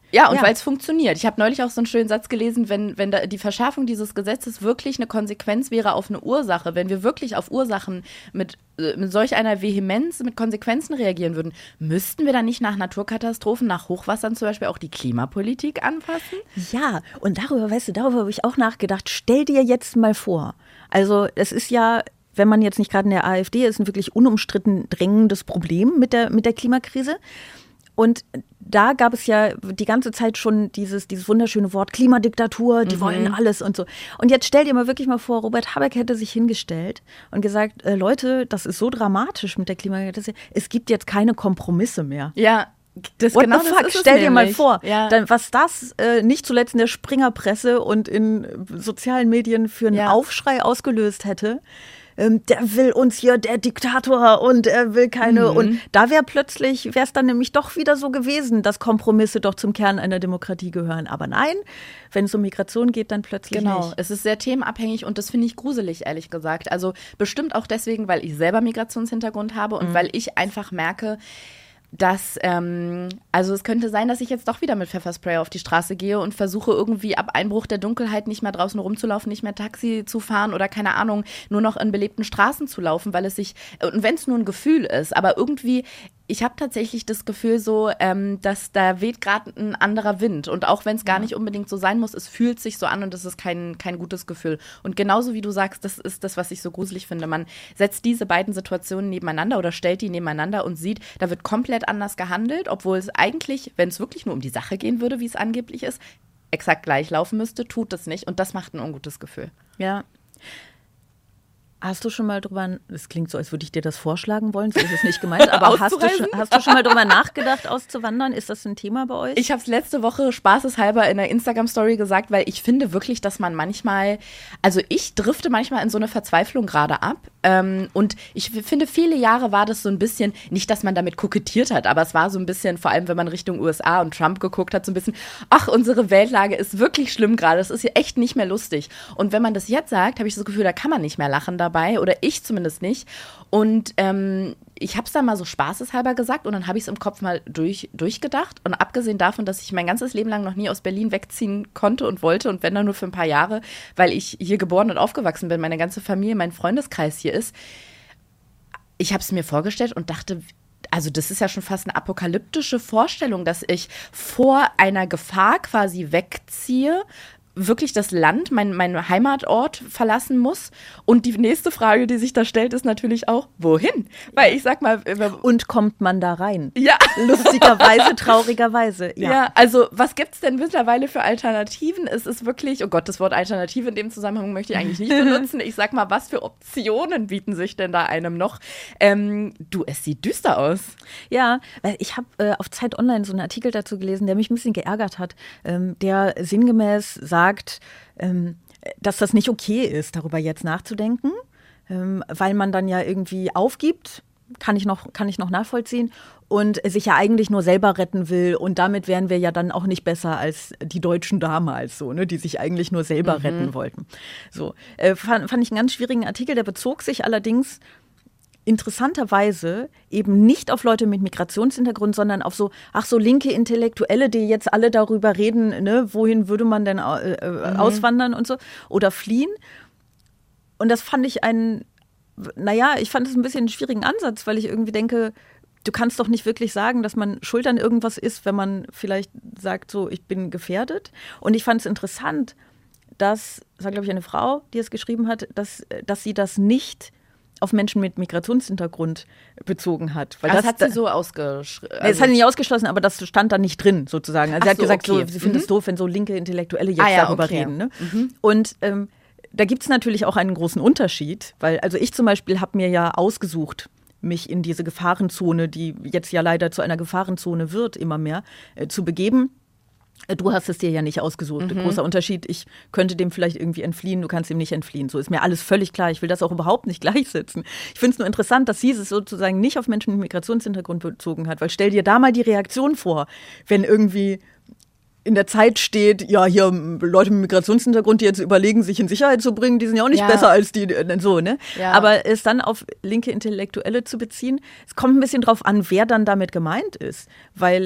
Ja, und weil es funktioniert. Ich habe neulich auch so einen schönen Satz gelesen, wenn da die Verschärfung dieses Gesetzes wirklich eine Konsequenz wäre auf eine Ursache, wenn wir wirklich auf Ursachen mit solch einer Vehemenz, mit Konsequenzen reagieren würden, müssten wir dann nicht nach Naturkatastrophen, nach Hochwassern zum Beispiel auch die Klimapolitik anpassen? Ja, und darüber habe ich auch nachgedacht. Stell dir jetzt mal vor, also es ist ja, wenn man jetzt nicht gerade in der AfD ist, ein wirklich unumstritten drängendes Problem mit der Klimakrise. Und da gab es ja die ganze Zeit schon dieses wunderschöne Wort Klimadiktatur, die wollen alles und so. Und jetzt stell dir mal wirklich mal vor, Robert Habeck hätte sich hingestellt und gesagt, Leute, das ist so dramatisch mit der Klimakrise, es gibt jetzt keine Kompromisse mehr. Ja, das What genau the das fuck, ist es stell dir mal nämlich. vor, Ja. dann, was das nicht zuletzt in der Springerpresse und in sozialen Medien für einen Aufschrei ausgelöst hätte. Der will uns hier, der Diktator, und er will keine. Und da wäre es dann nämlich doch wieder so gewesen, dass Kompromisse doch zum Kern einer Demokratie gehören. Aber nein, wenn es um Migration geht, dann plötzlich nicht. Es ist sehr themenabhängig und das finde ich gruselig, ehrlich gesagt. Also bestimmt auch deswegen, weil ich selber Migrationshintergrund habe und weil ich einfach merke, dass, also es könnte sein, dass ich jetzt doch wieder mit Pfefferspray auf die Straße gehe und versuche irgendwie ab Einbruch der Dunkelheit nicht mehr draußen rumzulaufen, nicht mehr Taxi zu fahren oder keine Ahnung, nur noch in belebten Straßen zu laufen, weil es sich, und wenn es nur ein Gefühl ist, aber irgendwie, ich habe tatsächlich das Gefühl so, dass da weht gerade ein anderer Wind und auch wenn es gar nicht unbedingt so sein muss, es fühlt sich so an und es ist kein gutes Gefühl. Und genauso wie du sagst, das ist das, was ich so gruselig finde. Man setzt diese beiden Situationen nebeneinander oder stellt die nebeneinander und sieht, da wird komplett anders gehandelt, obwohl es eigentlich, wenn es wirklich nur um die Sache gehen würde, wie es angeblich ist, exakt gleich laufen müsste, tut es nicht und das macht ein ungutes Gefühl. Ja. Hast du schon mal drüber, das klingt so, als würde ich dir das vorschlagen wollen, so ist es nicht gemeint, aber hast du schon mal drüber nachgedacht, auszuwandern? Ist das ein Thema bei euch? Ich habe es letzte Woche spaßeshalber in der Instagram-Story gesagt, weil ich finde wirklich, dass man manchmal, also ich drifte manchmal in so eine Verzweiflung gerade ab und ich finde, viele Jahre war das so ein bisschen, nicht, dass man damit kokettiert hat, aber es war so ein bisschen, vor allem wenn man Richtung USA und Trump geguckt hat, so ein bisschen, ach, unsere Weltlage ist wirklich schlimm gerade, das ist hier echt nicht mehr lustig. Und wenn man das jetzt sagt, habe ich das Gefühl, da kann man nicht mehr lachen dabei. Oder ich zumindest nicht. Und ich habe es dann mal so spaßeshalber gesagt und dann habe ich es im Kopf mal durchgedacht. Und abgesehen davon, dass ich mein ganzes Leben lang noch nie aus Berlin wegziehen konnte und wollte und wenn dann nur für ein paar Jahre, weil ich hier geboren und aufgewachsen bin, meine ganze Familie, mein Freundeskreis hier ist. Ich habe es mir vorgestellt und dachte, also das ist ja schon fast eine apokalyptische Vorstellung, dass ich vor einer Gefahr quasi wegziehe, wirklich das Land, mein Heimatort verlassen muss. Und die nächste Frage, die sich da stellt, ist natürlich auch, wohin? Weil ich sag mal... Und kommt man da rein? Ja. Lustigerweise, traurigerweise. Ja, also was gibt es denn mittlerweile für Alternativen? Es ist wirklich, oh Gott, das Wort Alternative in dem Zusammenhang möchte ich eigentlich nicht benutzen. Ich sag mal, was für Optionen bieten sich denn da einem noch? Es sieht düster aus. Ja, weil ich habe auf Zeit Online so einen Artikel dazu gelesen, der mich ein bisschen geärgert hat, der sinngemäß sagt, dass das nicht okay ist, darüber jetzt nachzudenken, weil man dann ja irgendwie aufgibt, kann ich noch nachvollziehen, und sich ja eigentlich nur selber retten will. Und damit wären wir ja dann auch nicht besser als die Deutschen damals, so, ne, die sich eigentlich nur selber retten wollten. So, fand ich einen ganz schwierigen Artikel, der bezog sich allerdings interessanterweise eben nicht auf Leute mit Migrationshintergrund, sondern auf so linke Intellektuelle, die jetzt alle darüber reden, ne, wohin würde man denn auswandern und so oder fliehen. Und das fand ich ich fand es ein bisschen einen schwierigen Ansatz, weil ich irgendwie denke, du kannst doch nicht wirklich sagen, dass man schuld an irgendwas ist, wenn man vielleicht sagt, so, ich bin gefährdet. Und ich fand es interessant, das war, glaube ich, eine Frau, die es geschrieben hat, dass sie das nicht auf Menschen mit Migrationshintergrund bezogen hat. Weil das hat sie so ausgeschrieben. Das hat sie nicht ausgeschlossen, aber das stand da nicht drin, sozusagen. Also sie hat gesagt, okay. Sie findet es doof, wenn so linke Intellektuelle jetzt darüber reden. Ne? Und da gibt es natürlich auch einen großen Unterschied, weil also ich zum Beispiel habe mir ja ausgesucht, mich in diese Gefahrenzone, die jetzt ja leider zu einer Gefahrenzone wird, immer mehr, zu begeben. Du hast es dir ja nicht ausgesucht. Großer Unterschied, ich könnte dem vielleicht irgendwie entfliehen, du kannst ihm nicht entfliehen. So ist mir alles völlig klar. Ich will das auch überhaupt nicht gleichsetzen. Ich finde es nur interessant, dass sie es sozusagen nicht auf Menschen mit Migrationshintergrund bezogen hat. Weil stell dir da mal die Reaktion vor, wenn irgendwie in der Zeit steht, ja, hier Leute mit Migrationshintergrund, die jetzt überlegen, sich in Sicherheit zu bringen, die sind ja auch nicht besser als die, so, ne? Ja. Aber es dann auf linke Intellektuelle zu beziehen, es kommt ein bisschen drauf an, wer dann damit gemeint ist. Weil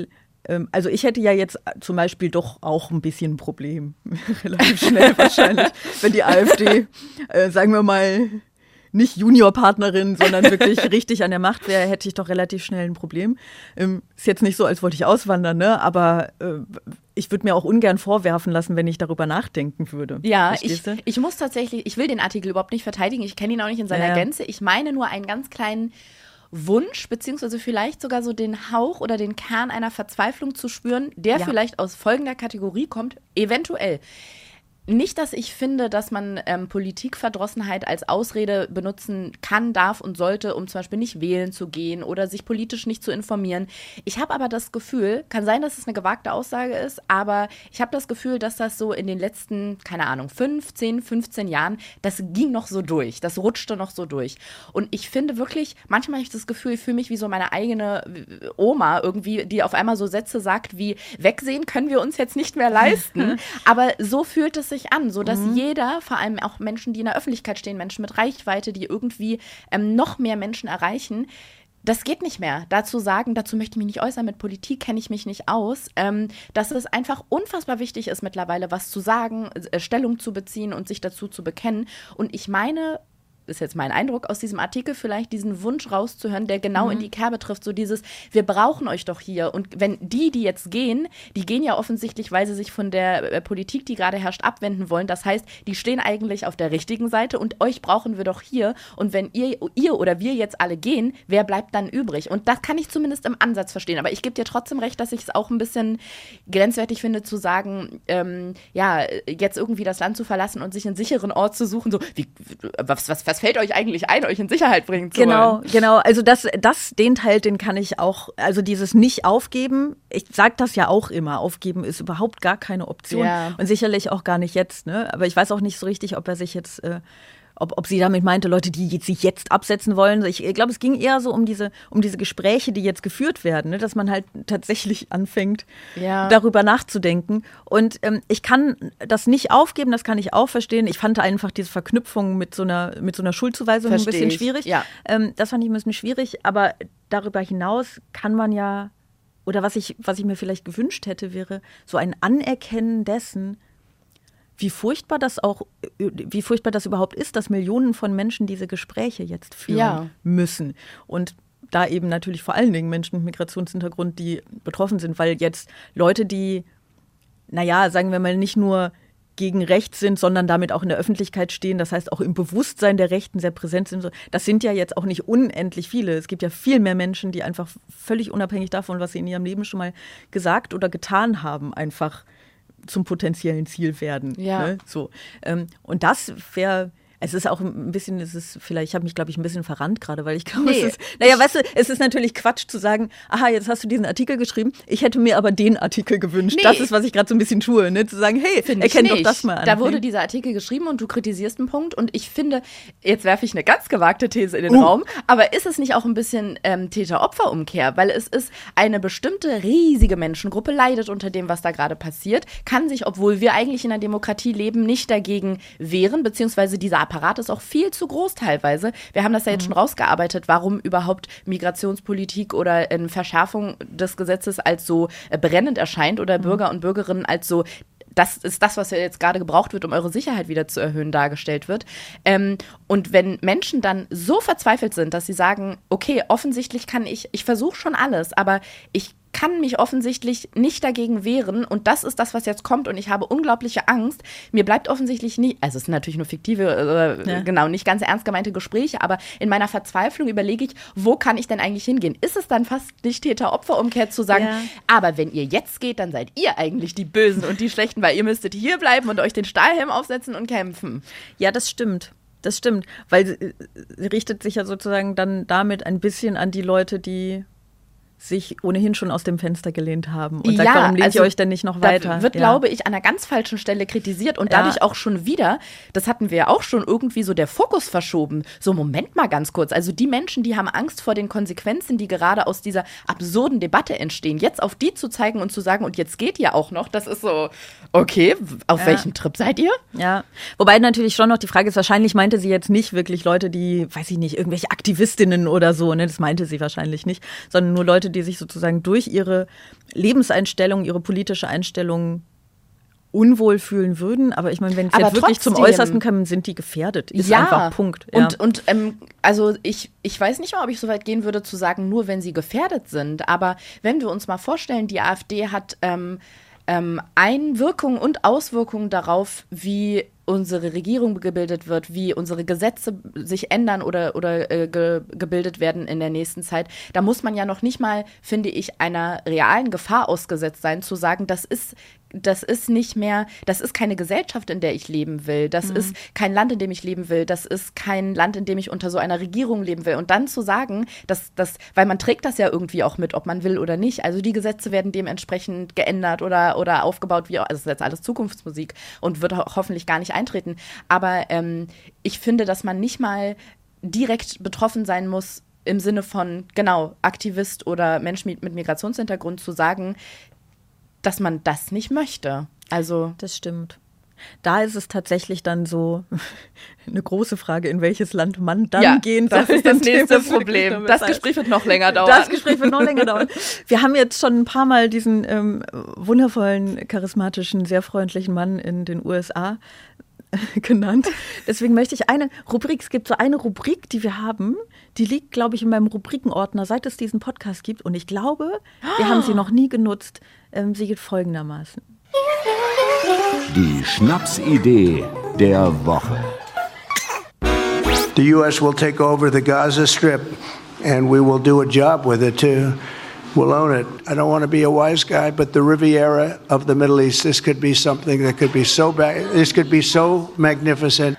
Also ich hätte ja jetzt zum Beispiel doch auch ein bisschen ein Problem, relativ schnell wahrscheinlich, wenn die AfD, sagen wir mal, nicht Juniorpartnerin, sondern wirklich richtig an der Macht wäre, hätte ich doch relativ schnell ein Problem. Ist jetzt nicht so, als wollte ich auswandern, ne? Aber ich würde mir auch ungern vorwerfen lassen, wenn ich darüber nachdenken würde. Ja, ich muss tatsächlich, ich will den Artikel überhaupt nicht verteidigen, ich kenne ihn auch nicht in seiner Gänze. Ich meine nur einen ganz kleinen Wunsch, beziehungsweise vielleicht sogar so den Hauch oder den Kern einer Verzweiflung zu spüren, der vielleicht aus folgender Kategorie kommt, eventuell. Nicht, dass ich finde, dass man Politikverdrossenheit als Ausrede benutzen kann, darf und sollte, um zum Beispiel nicht wählen zu gehen oder sich politisch nicht zu informieren. Ich habe aber das Gefühl, kann sein, dass es eine gewagte Aussage ist, aber ich habe das Gefühl, dass das so in den letzten, keine Ahnung, 15 Jahren, das ging noch so durch, das rutschte noch so durch. Und ich finde wirklich, manchmal habe ich das Gefühl, ich fühle mich wie so meine eigene Oma irgendwie, die auf einmal so Sätze sagt wie, wegsehen können wir uns jetzt nicht mehr leisten. Aber so fühlt es sich an, sodass jeder, vor allem auch Menschen, die in der Öffentlichkeit stehen, Menschen mit Reichweite, die irgendwie noch mehr Menschen erreichen, das geht nicht mehr. Dazu möchte ich mich nicht äußern, mit Politik kenne ich mich nicht aus, dass es einfach unfassbar wichtig ist mittlerweile, was zu sagen, Stellung zu beziehen und sich dazu zu bekennen. Und ich meine, ist jetzt mein Eindruck aus diesem Artikel, vielleicht diesen Wunsch rauszuhören, der genau in die Kerbe trifft, so dieses, wir brauchen euch doch hier. Und wenn die jetzt gehen, die gehen ja offensichtlich, weil sie sich von der Politik, die gerade herrscht, abwenden wollen. Das heißt, die stehen eigentlich auf der richtigen Seite und euch brauchen wir doch hier. Und wenn ihr oder wir jetzt alle gehen, wer bleibt dann übrig? Und das kann ich zumindest im Ansatz verstehen. Aber ich gebe dir trotzdem recht, dass ich es auch ein bisschen grenzwertig finde, zu sagen, jetzt irgendwie das Land zu verlassen und sich einen sicheren Ort zu suchen, so, was fällt euch eigentlich ein, euch in Sicherheit bringen zu wollen? Genau. Also den Teil, den kann ich auch, also dieses Nicht-Aufgeben, ich sage das ja auch immer, aufgeben ist überhaupt gar keine Option und sicherlich auch gar nicht jetzt, ne? Aber ich weiß auch nicht so richtig, ob er sich jetzt, ob sie damit meinte, Leute, die sich jetzt absetzen wollen. Ich glaube, es ging eher so um diese Gespräche, die jetzt geführt werden, ne? Dass man halt tatsächlich anfängt, darüber nachzudenken. Und ich kann das nicht aufgeben, das kann ich auch verstehen. Ich fand einfach diese Verknüpfung mit so einer Schuldzuweisung ein bisschen schwierig. Ja. Das fand ich ein bisschen schwierig, aber darüber hinaus kann man ja, oder was ich mir vielleicht gewünscht hätte, wäre so ein Anerkennen dessen, wie furchtbar das überhaupt ist, dass Millionen von Menschen diese Gespräche jetzt führen müssen. Und da eben natürlich vor allen Dingen Menschen mit Migrationshintergrund, die betroffen sind, weil jetzt Leute, die, sagen wir mal, nicht nur gegen rechts sind, sondern damit auch in der Öffentlichkeit stehen, das heißt auch im Bewusstsein der Rechten sehr präsent sind. Das sind ja jetzt auch nicht unendlich viele. Es gibt ja viel mehr Menschen, die einfach völlig unabhängig davon, was sie in ihrem Leben schon mal gesagt oder getan haben, einfach zum potenziellen Ziel werden. Ja. Ne? So. Und das wäre, es ist auch ein bisschen, ich habe mich, glaube ich, ein bisschen verrannt gerade, weil ich glaube, es ist natürlich Quatsch zu sagen, aha, jetzt hast du diesen Artikel geschrieben, ich hätte mir aber den Artikel gewünscht. Das ist, was ich gerade so ein bisschen tue, ne? Zu sagen, hey, erkenn doch das mal an. Da wurde dieser Artikel geschrieben und du kritisierst einen Punkt und ich finde, jetzt werfe ich eine ganz gewagte These in den Raum, aber ist es nicht auch ein bisschen Täter-Opfer-Umkehr? Weil es ist eine bestimmte riesige Menschengruppe, leidet unter dem, was da gerade passiert, kann sich, obwohl wir eigentlich in einer Demokratie leben, nicht dagegen wehren, beziehungsweise dieser Apparat ist auch viel zu groß teilweise. Wir haben das ja jetzt schon rausgearbeitet, warum überhaupt Migrationspolitik oder eine Verschärfung des Gesetzes als so brennend erscheint oder Bürger und Bürgerinnen als so, das ist das, was ja jetzt gerade gebraucht wird, um eure Sicherheit wieder zu erhöhen, dargestellt wird. Und wenn Menschen dann so verzweifelt sind, dass sie sagen, okay, offensichtlich kann ich versuche schon alles, aber ich kann mich offensichtlich nicht dagegen wehren und das ist das, was jetzt kommt und ich habe unglaubliche Angst. Mir bleibt offensichtlich nicht, also es sind natürlich nur fiktive, nicht ganz ernst gemeinte Gespräche, aber in meiner Verzweiflung überlege ich, wo kann ich denn eigentlich hingehen? Ist es dann fast nicht Täter-Opfer-Umkehr zu sagen, aber wenn ihr jetzt geht, dann seid ihr eigentlich die Bösen und die Schlechten, weil ihr müsstet hier bleiben und euch den Stahlhelm aufsetzen und kämpfen. Ja, das stimmt. Das stimmt, weil sie richtet sich ja sozusagen dann damit ein bisschen an die Leute, die sich ohnehin schon aus dem Fenster gelehnt haben und sagt, warum lehnt ihr euch denn nicht noch weiter? Da wird, glaube ich, an einer ganz falschen Stelle kritisiert und dadurch auch schon wieder, das hatten wir ja auch schon, irgendwie so der Fokus verschoben. So, Moment mal ganz kurz, also die Menschen, die haben Angst vor den Konsequenzen, die gerade aus dieser absurden Debatte entstehen, jetzt auf die zu zeigen und zu sagen, und jetzt geht ihr auch noch, das ist so, okay, auf welchem Trip seid ihr? Ja, wobei natürlich schon noch die Frage ist, wahrscheinlich meinte sie jetzt nicht wirklich Leute, die, weiß ich nicht, irgendwelche Aktivistinnen oder so, ne, das meinte sie wahrscheinlich nicht, sondern nur Leute, die sich sozusagen durch ihre Lebenseinstellung, ihre politische Einstellung unwohl fühlen würden. Aber ich meine, wenn es jetzt wirklich zum Äußersten kommt, sind die gefährdet. Ist einfach Punkt. Ja. Also ich weiß nicht mal, ob ich so weit gehen würde zu sagen, nur wenn sie gefährdet sind. Aber wenn wir uns mal vorstellen, die AfD hat Einwirkungen und Auswirkungen darauf, wie unsere Regierung gebildet wird, wie unsere Gesetze sich ändern oder gebildet werden in der nächsten Zeit, da muss man ja noch nicht mal, finde ich, einer realen Gefahr ausgesetzt sein, zu sagen, das ist keine Gesellschaft, in der ich leben will, das ist kein Land, in dem ich leben will, das ist kein Land, in dem ich unter so einer Regierung leben will. Und dann zu sagen, weil man trägt das ja irgendwie auch mit, ob man will oder nicht, also die Gesetze werden dementsprechend geändert oder aufgebaut, also das ist jetzt alles Zukunftsmusik und wird hoffentlich gar nicht eintreten. Aber ich finde, dass man nicht mal direkt betroffen sein muss, im Sinne von, genau, Aktivist oder Mensch mit Migrationshintergrund zu sagen, dass man das nicht möchte. Also das stimmt. Da ist es tatsächlich dann so eine große Frage, in welches Land man dann gehen soll. Das ist das nächste Problem. Das Gespräch wird noch länger dauern. Wir haben jetzt schon ein paar Mal diesen wundervollen, charismatischen, sehr freundlichen Mann in den USA genannt. Deswegen möchte ich es gibt so eine Rubrik, die wir haben, die liegt, glaube ich, in meinem Rubrikenordner, seit es diesen Podcast gibt. Und ich glaube, wir haben sie noch nie genutzt. Sie geht folgendermaßen. Die Schnapsidee der Woche. The U.S. will take over the Gaza Strip and we will do a job with it too. We'll own it. I don't want to be a wise guy, but the Riviera of the Middle East, this could be something that could be this could be so magnificent.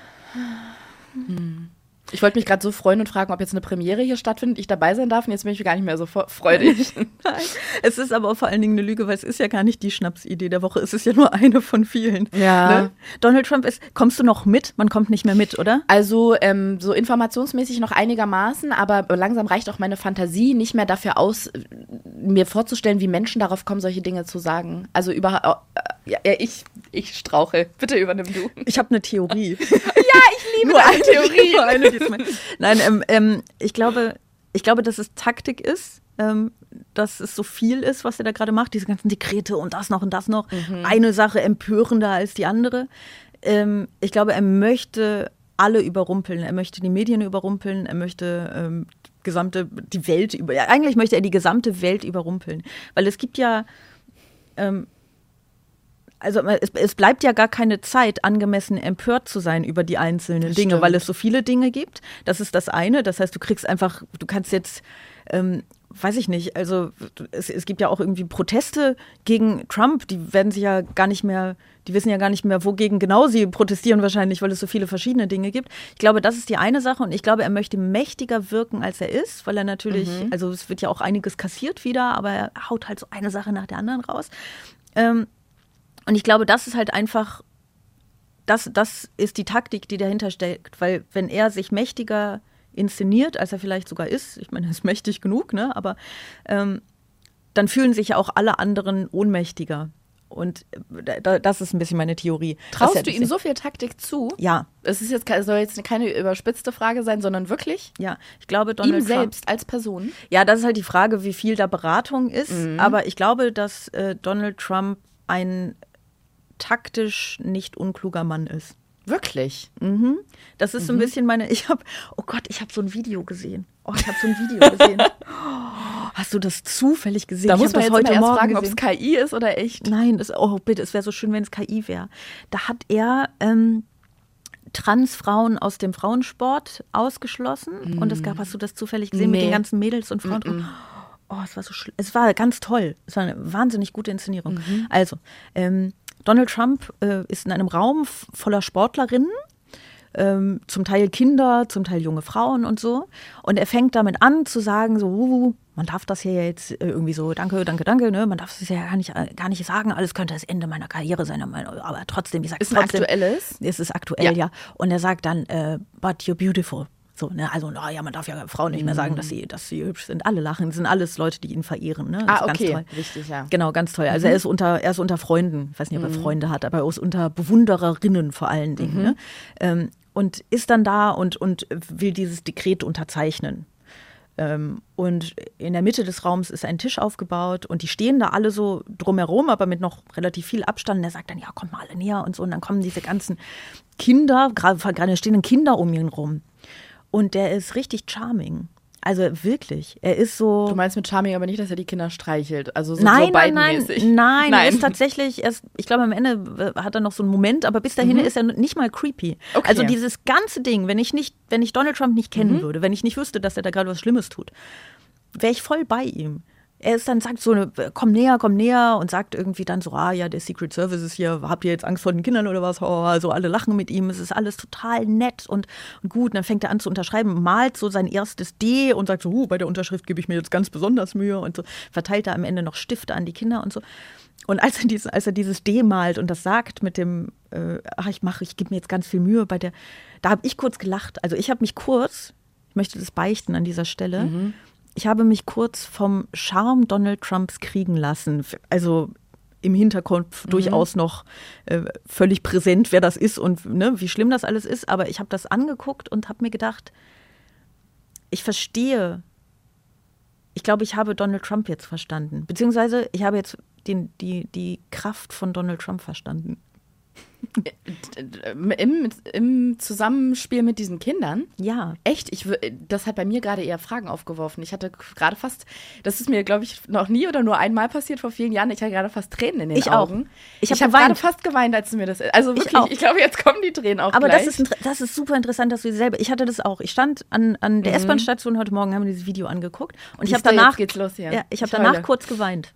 Ich wollte mich gerade so freuen und fragen, ob jetzt eine Premiere hier stattfindet, ich dabei sein darf, und jetzt bin ich gar nicht mehr so freudig. Nein, es ist aber vor allen Dingen eine Lüge, weil es ist ja gar nicht die Schnapsidee der Woche, es ist ja nur eine von vielen. Ja. Ne? Donald Trump kommst du noch mit? Man kommt nicht mehr mit, oder? Also so informationsmäßig noch einigermaßen, aber langsam reicht auch meine Fantasie nicht mehr dafür aus, mir vorzustellen, wie Menschen darauf kommen, solche Dinge zu sagen. Also ich strauche. Bitte übernimm du. Ich habe eine Theorie. Ja, ich liebe eine Theorie. Nur eine diesmal. Nein, ich glaube, dass es Taktik ist, dass es so viel ist, was er da gerade macht, diese ganzen Dekrete und das noch und das noch. Eine Sache empörender als die andere. Ich glaube, er möchte alle überrumpeln. Er möchte die Medien überrumpeln. Er möchte die Welt eigentlich möchte er die gesamte Welt überrumpeln. Weil es gibt ja also es bleibt ja gar keine Zeit, angemessen empört zu sein über die einzelnen Dinge, stimmt. weil es so viele Dinge gibt. Das ist das eine. Das heißt, du kannst jetzt, weiß ich nicht, also es gibt ja auch irgendwie Proteste gegen Trump, die wissen ja gar nicht mehr, wogegen genau sie protestieren wahrscheinlich, weil es so viele verschiedene Dinge gibt. Ich glaube, das ist die eine Sache und ich glaube, er möchte mächtiger wirken, als er ist, weil er natürlich, also es wird ja auch einiges kassiert wieder, aber er haut halt so eine Sache nach der anderen raus. Und ich glaube, das ist halt einfach, das ist die Taktik, die dahinter steckt. Weil wenn er sich mächtiger inszeniert, als er vielleicht sogar ist, ich meine, er ist mächtig genug, ne? Aber dann fühlen sich ja auch alle anderen ohnmächtiger. Und das ist ein bisschen meine Theorie. Traust du ihm so viel Taktik zu? Ja. Es soll jetzt keine überspitzte Frage sein, sondern wirklich? Ja, ich glaube, Donald Trump selbst als Person? Ja, das ist halt die Frage, wie viel da Beratung ist. Aber ich glaube, dass Donald Trump ein taktisch nicht unkluger Mann ist. Wirklich? Das ist so ein bisschen ich habe so ein Video gesehen. Hast du das zufällig gesehen? Da muss man jetzt heute erst Morgen fragen, ob es KI ist oder echt. Nein, bitte, es wäre so schön, wenn es KI wäre. Da hat er Transfrauen aus dem Frauensport ausgeschlossen. Und hast du das zufällig gesehen mit den ganzen Mädels und Frauen? Oh, es war so schlimm. Es war ganz toll. Es war eine wahnsinnig gute Inszenierung. Also, Donald Trump ist in einem Raum voller Sportlerinnen, zum Teil Kinder, zum Teil junge Frauen und so. Und er fängt damit an zu sagen, so, man darf das hier jetzt irgendwie so, danke, ne? Man darf es ja gar nicht sagen, alles könnte das Ende meiner Karriere sein, aber trotzdem, ich sage es trotzdem. Ist ein aktuelles? Es ist aktuell, ja. Und er sagt dann, but you're beautiful. So, ne, also, man darf ja Frauen nicht mehr sagen, dass sie hübsch sind. Alle lachen, das sind alles Leute, die ihn verehren. Ne? Okay, ganz toll. Richtig, ja. Genau, ganz toll. Also er ist unter Freunden, ich weiß nicht, ob er Freunde hat, aber er ist unter Bewundererinnen vor allen Dingen. Ne? Und ist dann da und will dieses Dekret unterzeichnen. Und in der Mitte des Raums ist ein Tisch aufgebaut und die stehen da alle so drumherum, aber mit noch relativ viel Abstand. Und er sagt dann, ja, kommt mal alle näher und so. Und dann kommen diese ganzen Kinder, gerade stehen Kinder um ihn rum. Und der ist richtig charming. Also wirklich, er ist so... Du meinst mit charming aber nicht, dass er die Kinder streichelt? Also so nein, Biden-mäßig? Nein, er ist tatsächlich, ich glaube am Ende hat er noch so einen Moment, aber bis dahin ist er nicht mal creepy. Okay. Also dieses ganze Ding, wenn ich Donald Trump nicht kennen würde, wenn ich nicht wüsste, dass er da gerade was Schlimmes tut, wäre ich voll bei ihm. Er ist dann, sagt so, komm näher und sagt irgendwie dann so, ja, der Secret Service ist hier, habt ihr jetzt Angst vor den Kindern oder was? Also alle lachen mit ihm, es ist alles total nett und gut. Und dann fängt er an zu unterschreiben, malt so sein erstes D und sagt so, bei der Unterschrift gebe ich mir jetzt ganz besonders Mühe und so, verteilt er am Ende noch Stifte an die Kinder und so. Und als er dieses D malt und das sagt mit dem, ich gebe mir jetzt ganz viel Mühe da habe ich kurz gelacht. Also ich möchte das beichten an dieser Stelle, ich habe mich kurz vom Charme Donald Trumps kriegen lassen. Also im Hinterkopf durchaus noch völlig präsent, wer das ist und wie schlimm das alles ist. Aber ich habe das angeguckt und habe mir gedacht, ich verstehe. Ich glaube, ich habe Donald Trump jetzt verstanden. Beziehungsweise ich habe jetzt die Kraft von Donald Trump verstanden. Im Zusammenspiel mit diesen Kindern? Ja. Echt? Das hat bei mir gerade eher Fragen aufgeworfen. Ich hatte gerade fast, das ist mir, glaube ich, noch nie oder nur einmal passiert vor vielen Jahren, ich hatte gerade fast Tränen in den Augen. Auch. Ich habe gerade fast geweint, als du mir das, also wirklich, ich glaube, jetzt kommen die Tränen auch aber gleich. Das ist super interessant, dass du dieselbe, ich hatte das auch. Ich stand an der S-Bahn-Station heute Morgen, haben wir dieses Video angeguckt und ich habe danach, geht's los hier. Ja, ich habe danach kurz geweint.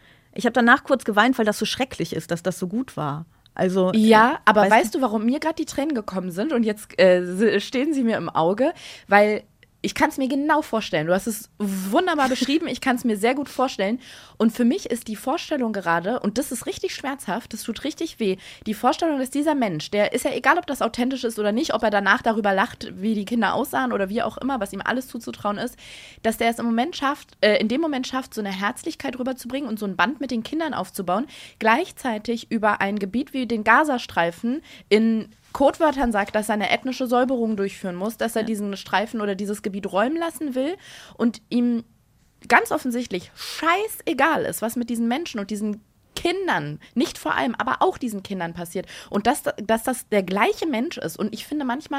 Weil das so schrecklich ist, dass das so gut war. Also, ja, aber weißt du, warum mir gerade die Tränen gekommen sind? Und jetzt stehen sie mir im Auge, weil ich kann es mir genau vorstellen. Du hast es wunderbar beschrieben, ich kann es mir sehr gut vorstellen. Und für mich ist die Vorstellung gerade, und das ist richtig schmerzhaft, das tut richtig weh, die Vorstellung, dass dieser Mensch, der ist ja egal, ob das authentisch ist oder nicht, ob er danach darüber lacht, wie die Kinder aussahen oder wie auch immer, was ihm alles zuzutrauen ist, dass der es in dem Moment schafft, so eine Herzlichkeit rüberzubringen und so ein Band mit den Kindern aufzubauen, gleichzeitig über ein Gebiet wie den Gazastreifen in Codewörtern sagt, dass er eine ethnische Säuberung durchführen muss, dass er diesen Streifen oder dieses Gebiet räumen lassen will und ihm ganz offensichtlich scheißegal ist, was mit diesen Menschen und diesen Kindern, nicht vor allem, aber auch diesen Kindern passiert. Und dass das der gleiche Mensch ist. Und ich finde manchmal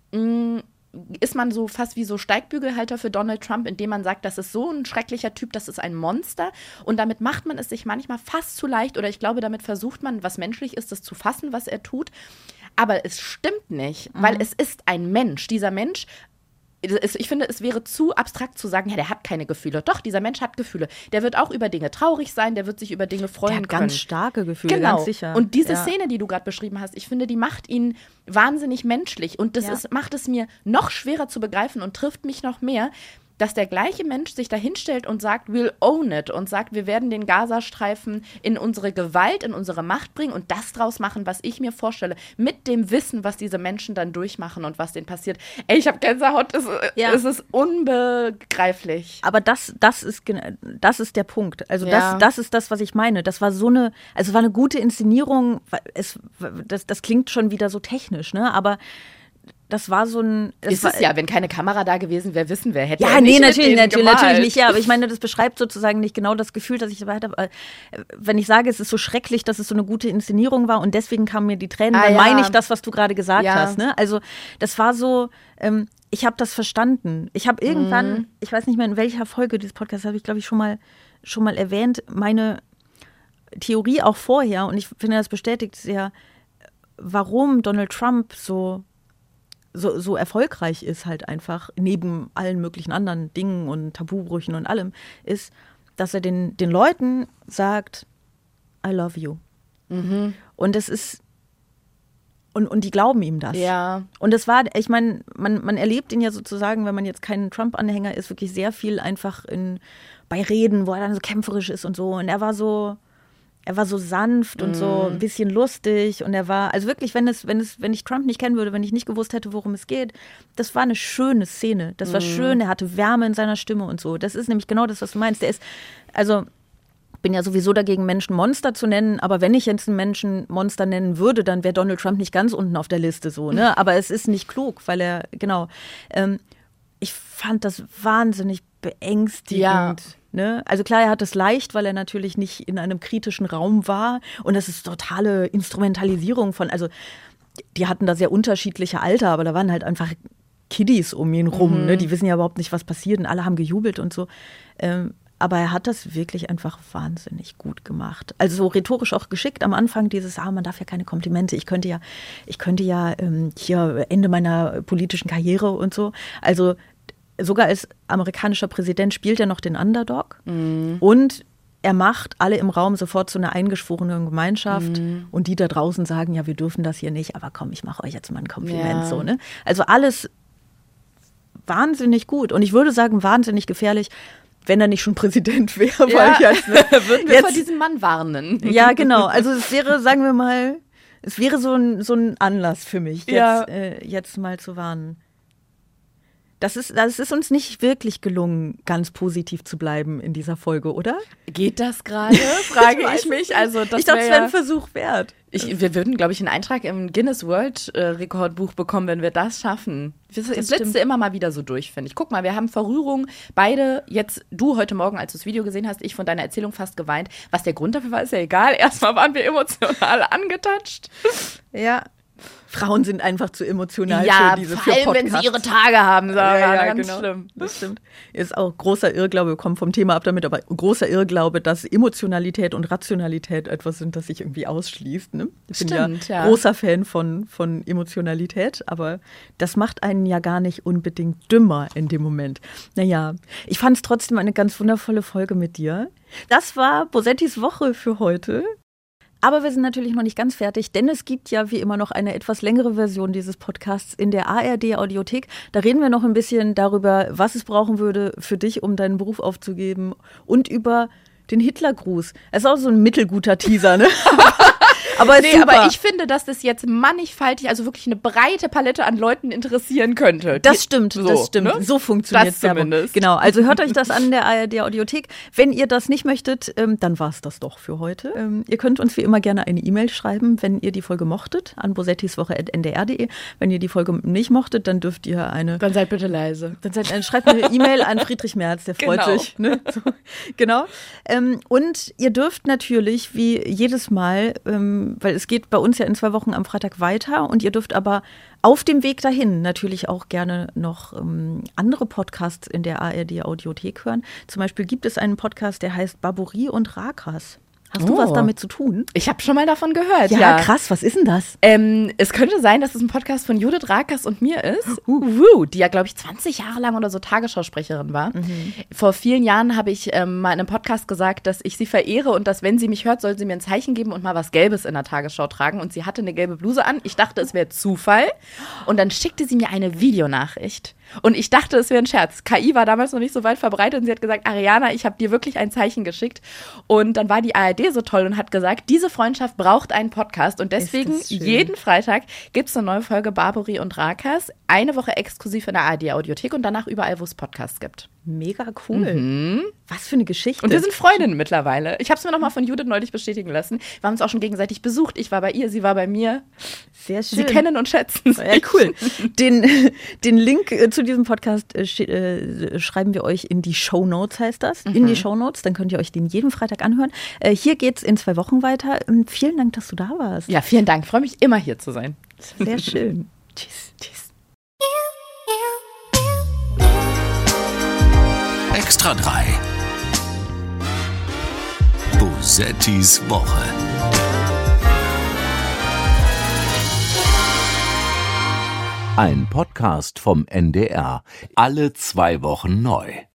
ist man so fast wie so Steigbügelhalter für Donald Trump, indem man sagt, das ist so ein schrecklicher Typ, das ist ein Monster. Und damit macht man es sich manchmal fast zu leicht. Oder ich glaube, damit versucht man, was menschlich ist, das zu fassen, was er tut. Aber es stimmt nicht, weil es ist ein Mensch. Dieser Mensch, ich finde, es wäre zu abstrakt zu sagen, ja, der hat keine Gefühle. Doch, dieser Mensch hat Gefühle. Der wird auch über Dinge traurig sein, der wird sich über Dinge freuen können. Der hat ganz starke Gefühle, genau. Ganz sicher. Und diese Szene, die du gerade beschrieben hast, ich finde, die macht ihn wahnsinnig menschlich. Und das macht es mir noch schwerer zu begreifen und trifft mich noch mehr, dass der gleiche Mensch sich da hinstellt und sagt, we'll own it und sagt, wir werden den Gazastreifen in unsere Gewalt, in unsere Macht bringen und das draus machen, was ich mir vorstelle, mit dem Wissen, was diese Menschen dann durchmachen und was denen passiert. Ey, ich habe Gänsehaut, es ist unbegreiflich. Aber das ist der Punkt. Also das ist das, was ich meine. Das war war eine gute Inszenierung. Das klingt schon wieder so technisch, ne? Aber das war so ein... wenn keine Kamera da gewesen wäre, wissen wir, hätte ja, nicht natürlich nicht, ja, aber ich meine, das beschreibt sozusagen nicht genau das Gefühl, das ich dabei hatte. Wenn ich sage, es ist so schrecklich, dass es so eine gute Inszenierung war und deswegen kamen mir die Tränen, dann meine ich das, was du gerade gesagt hast, ne? Also, das war so, ich habe das verstanden. Ich habe irgendwann, ich weiß nicht mehr, in welcher Folge dieses Podcasts habe ich, glaube ich, schon mal erwähnt, meine Theorie auch vorher, und ich finde, das bestätigt sehr, warum Donald Trump so erfolgreich ist halt einfach, neben allen möglichen anderen Dingen und Tabubrüchen und allem, ist, dass er den Leuten sagt, I love you. Und es ist, und die glauben ihm das. Ja. Und es war, ich meine, man erlebt ihn ja sozusagen, wenn man jetzt kein Trump-Anhänger ist, wirklich sehr viel einfach bei Reden, wo er dann so kämpferisch ist und so. Und er war so sanft und so ein bisschen lustig und er war, also wirklich, wenn ich Trump nicht kennen würde, wenn ich nicht gewusst hätte, worum es geht, das war eine schöne Szene. Das war schön, er hatte Wärme in seiner Stimme und so. Das ist nämlich genau das, was du meinst. Ich bin ja sowieso dagegen, Menschen Monster zu nennen, aber wenn ich jetzt einen Menschen Monster nennen würde, dann wäre Donald Trump nicht ganz unten auf der Liste so, ne? Aber es ist nicht klug, weil er, genau. Ich fand das wahnsinnig beängstigend. Ja. Ne? Also klar, er hat es leicht, weil er natürlich nicht in einem kritischen Raum war. Und das ist totale Instrumentalisierung von, also die hatten da sehr unterschiedliche Alter, aber da waren halt einfach Kiddies um ihn rum. Ne? Die wissen ja überhaupt nicht, was passiert und alle haben gejubelt und so. Aber er hat das wirklich einfach wahnsinnig gut gemacht. Also so rhetorisch auch geschickt am Anfang dieses, man darf ja keine Komplimente. Ich könnte ja hier Ende meiner politischen Karriere und so. Also sogar als amerikanischer Präsident spielt er noch den Underdog. Und er macht alle im Raum sofort zu einer eingeschworenen Gemeinschaft. Und die da draußen sagen, ja, wir dürfen das hier nicht, aber komm, ich mache euch jetzt mal ein Kompliment. Ja. So, ne? Also alles wahnsinnig gut. Und ich würde sagen, wahnsinnig gefährlich, wenn er nicht schon Präsident wäre. Ja. Würden wir vor diesem Mann warnen. Ja, genau. Also es wäre, sagen wir mal, so ein Anlass für mich, jetzt mal zu warnen. Das ist uns nicht wirklich gelungen, ganz positiv zu bleiben in dieser Folge, oder? Geht das gerade? Frage ich mich. Also, ich glaube, es wäre ein Versuch wert. Wir würden, glaube ich, einen Eintrag im Guinness World Rekordbuch bekommen, wenn wir das schaffen. Das letzte immer mal wieder so durch, finde ich. Guck mal, wir haben vor Rührung beide, jetzt du heute Morgen, als du das Video gesehen hast, ich von deiner Erzählung fast geweint. Was der Grund dafür war, ist ja egal. Erstmal waren wir emotional angetatscht. Ja. Frauen sind einfach zu emotional ja, für vor allem, wenn sie ihre Tage haben. Ja, ganz genau. schlimm. Das stimmt. Ist auch großer Irrglaube, wir kommen vom Thema ab damit, aber großer Irrglaube, dass Emotionalität und Rationalität etwas sind, das sich irgendwie ausschließt. Ne? Ich bin ja großer Fan von Emotionalität, aber das macht einen ja gar nicht unbedingt dümmer in dem Moment. Naja, ich fand es trotzdem eine ganz wundervolle Folge mit dir. Das war Bosettis Woche für heute. Aber wir sind natürlich noch nicht ganz fertig, denn es gibt ja wie immer noch eine etwas längere Version dieses Podcasts in der ARD-Audiothek. Da reden wir noch ein bisschen darüber, was es brauchen würde für dich, um deinen Beruf aufzugeben und über den Hitlergruß. Es ist auch so ein mittelguter Teaser, ne? Aber ich finde, dass das jetzt mannigfaltig, also wirklich eine breite Palette an Leuten interessieren könnte. Das stimmt. Ne? So funktioniert es zumindest. Genau, also hört euch das an in der ARD-Audiothek. Wenn ihr das nicht möchtet, dann war es das doch für heute. Ihr könnt uns wie immer gerne eine E-Mail schreiben, wenn ihr die Folge mochtet, an bosettiswoche@ndr.de. Wenn ihr die Folge nicht mochtet, dann dürft ihr Dann seid bitte leise. Schreibt eine E-Mail an Friedrich Merz, der freut sich. Ne? So, genau. Und ihr dürft natürlich, wie jedes Mal, weil es geht bei uns ja in 2 Wochen am Freitag weiter und ihr dürft aber auf dem Weg dahin natürlich auch gerne noch andere Podcasts in der ARD-Audiothek hören. Zum Beispiel gibt es einen Podcast, der heißt Barbouri und Rakas. Hast du was damit zu tun? Ich habe schon mal davon gehört, ja. Krass, was ist denn das? Es könnte sein, dass es ein Podcast von Judith Rakers und mir ist, die ja, glaube ich, 20 Jahre lang oder so Tagesschausprecherin war. Vor vielen Jahren habe ich mal in einem Podcast gesagt, dass ich sie verehre und dass, wenn sie mich hört, soll sie mir ein Zeichen geben und mal was Gelbes in der Tagesschau tragen. Und sie hatte eine gelbe Bluse an. Ich dachte, es wäre Zufall. Und dann schickte sie mir eine Videonachricht. Und ich dachte, es wäre ein Scherz. KI war damals noch nicht so weit verbreitet und sie hat gesagt, Ariana, ich habe dir wirklich ein Zeichen geschickt. Und dann war die ARD so toll und hat gesagt, diese Freundschaft braucht einen Podcast. Und deswegen jeden Freitag gibt es eine neue Folge Barbouri und Rakas. Eine Woche exklusiv in der ARD-Audiothek und danach überall, wo es Podcasts gibt. Mega cool. Was für eine Geschichte. Und wir sind Freundinnen mittlerweile. Ich habe es mir nochmal von Judith neulich bestätigen lassen. Wir haben uns auch schon gegenseitig besucht. Ich war bei ihr, sie war bei mir. Sehr schön. Sie kennen und schätzen sich. Ja, cool. Den Link zu diesem Podcast schreiben wir euch in die Shownotes, heißt das. In die Shownotes, dann könnt ihr euch den jeden Freitag anhören. Hier geht's in 2 Wochen weiter. Vielen Dank, dass du da warst. Ja, vielen Dank. Ich freue mich immer, hier zu sein. Sehr schön. Tschüss. Extra 3. Bosettis Woche. Ein Podcast vom NDR. Alle 2 Wochen neu.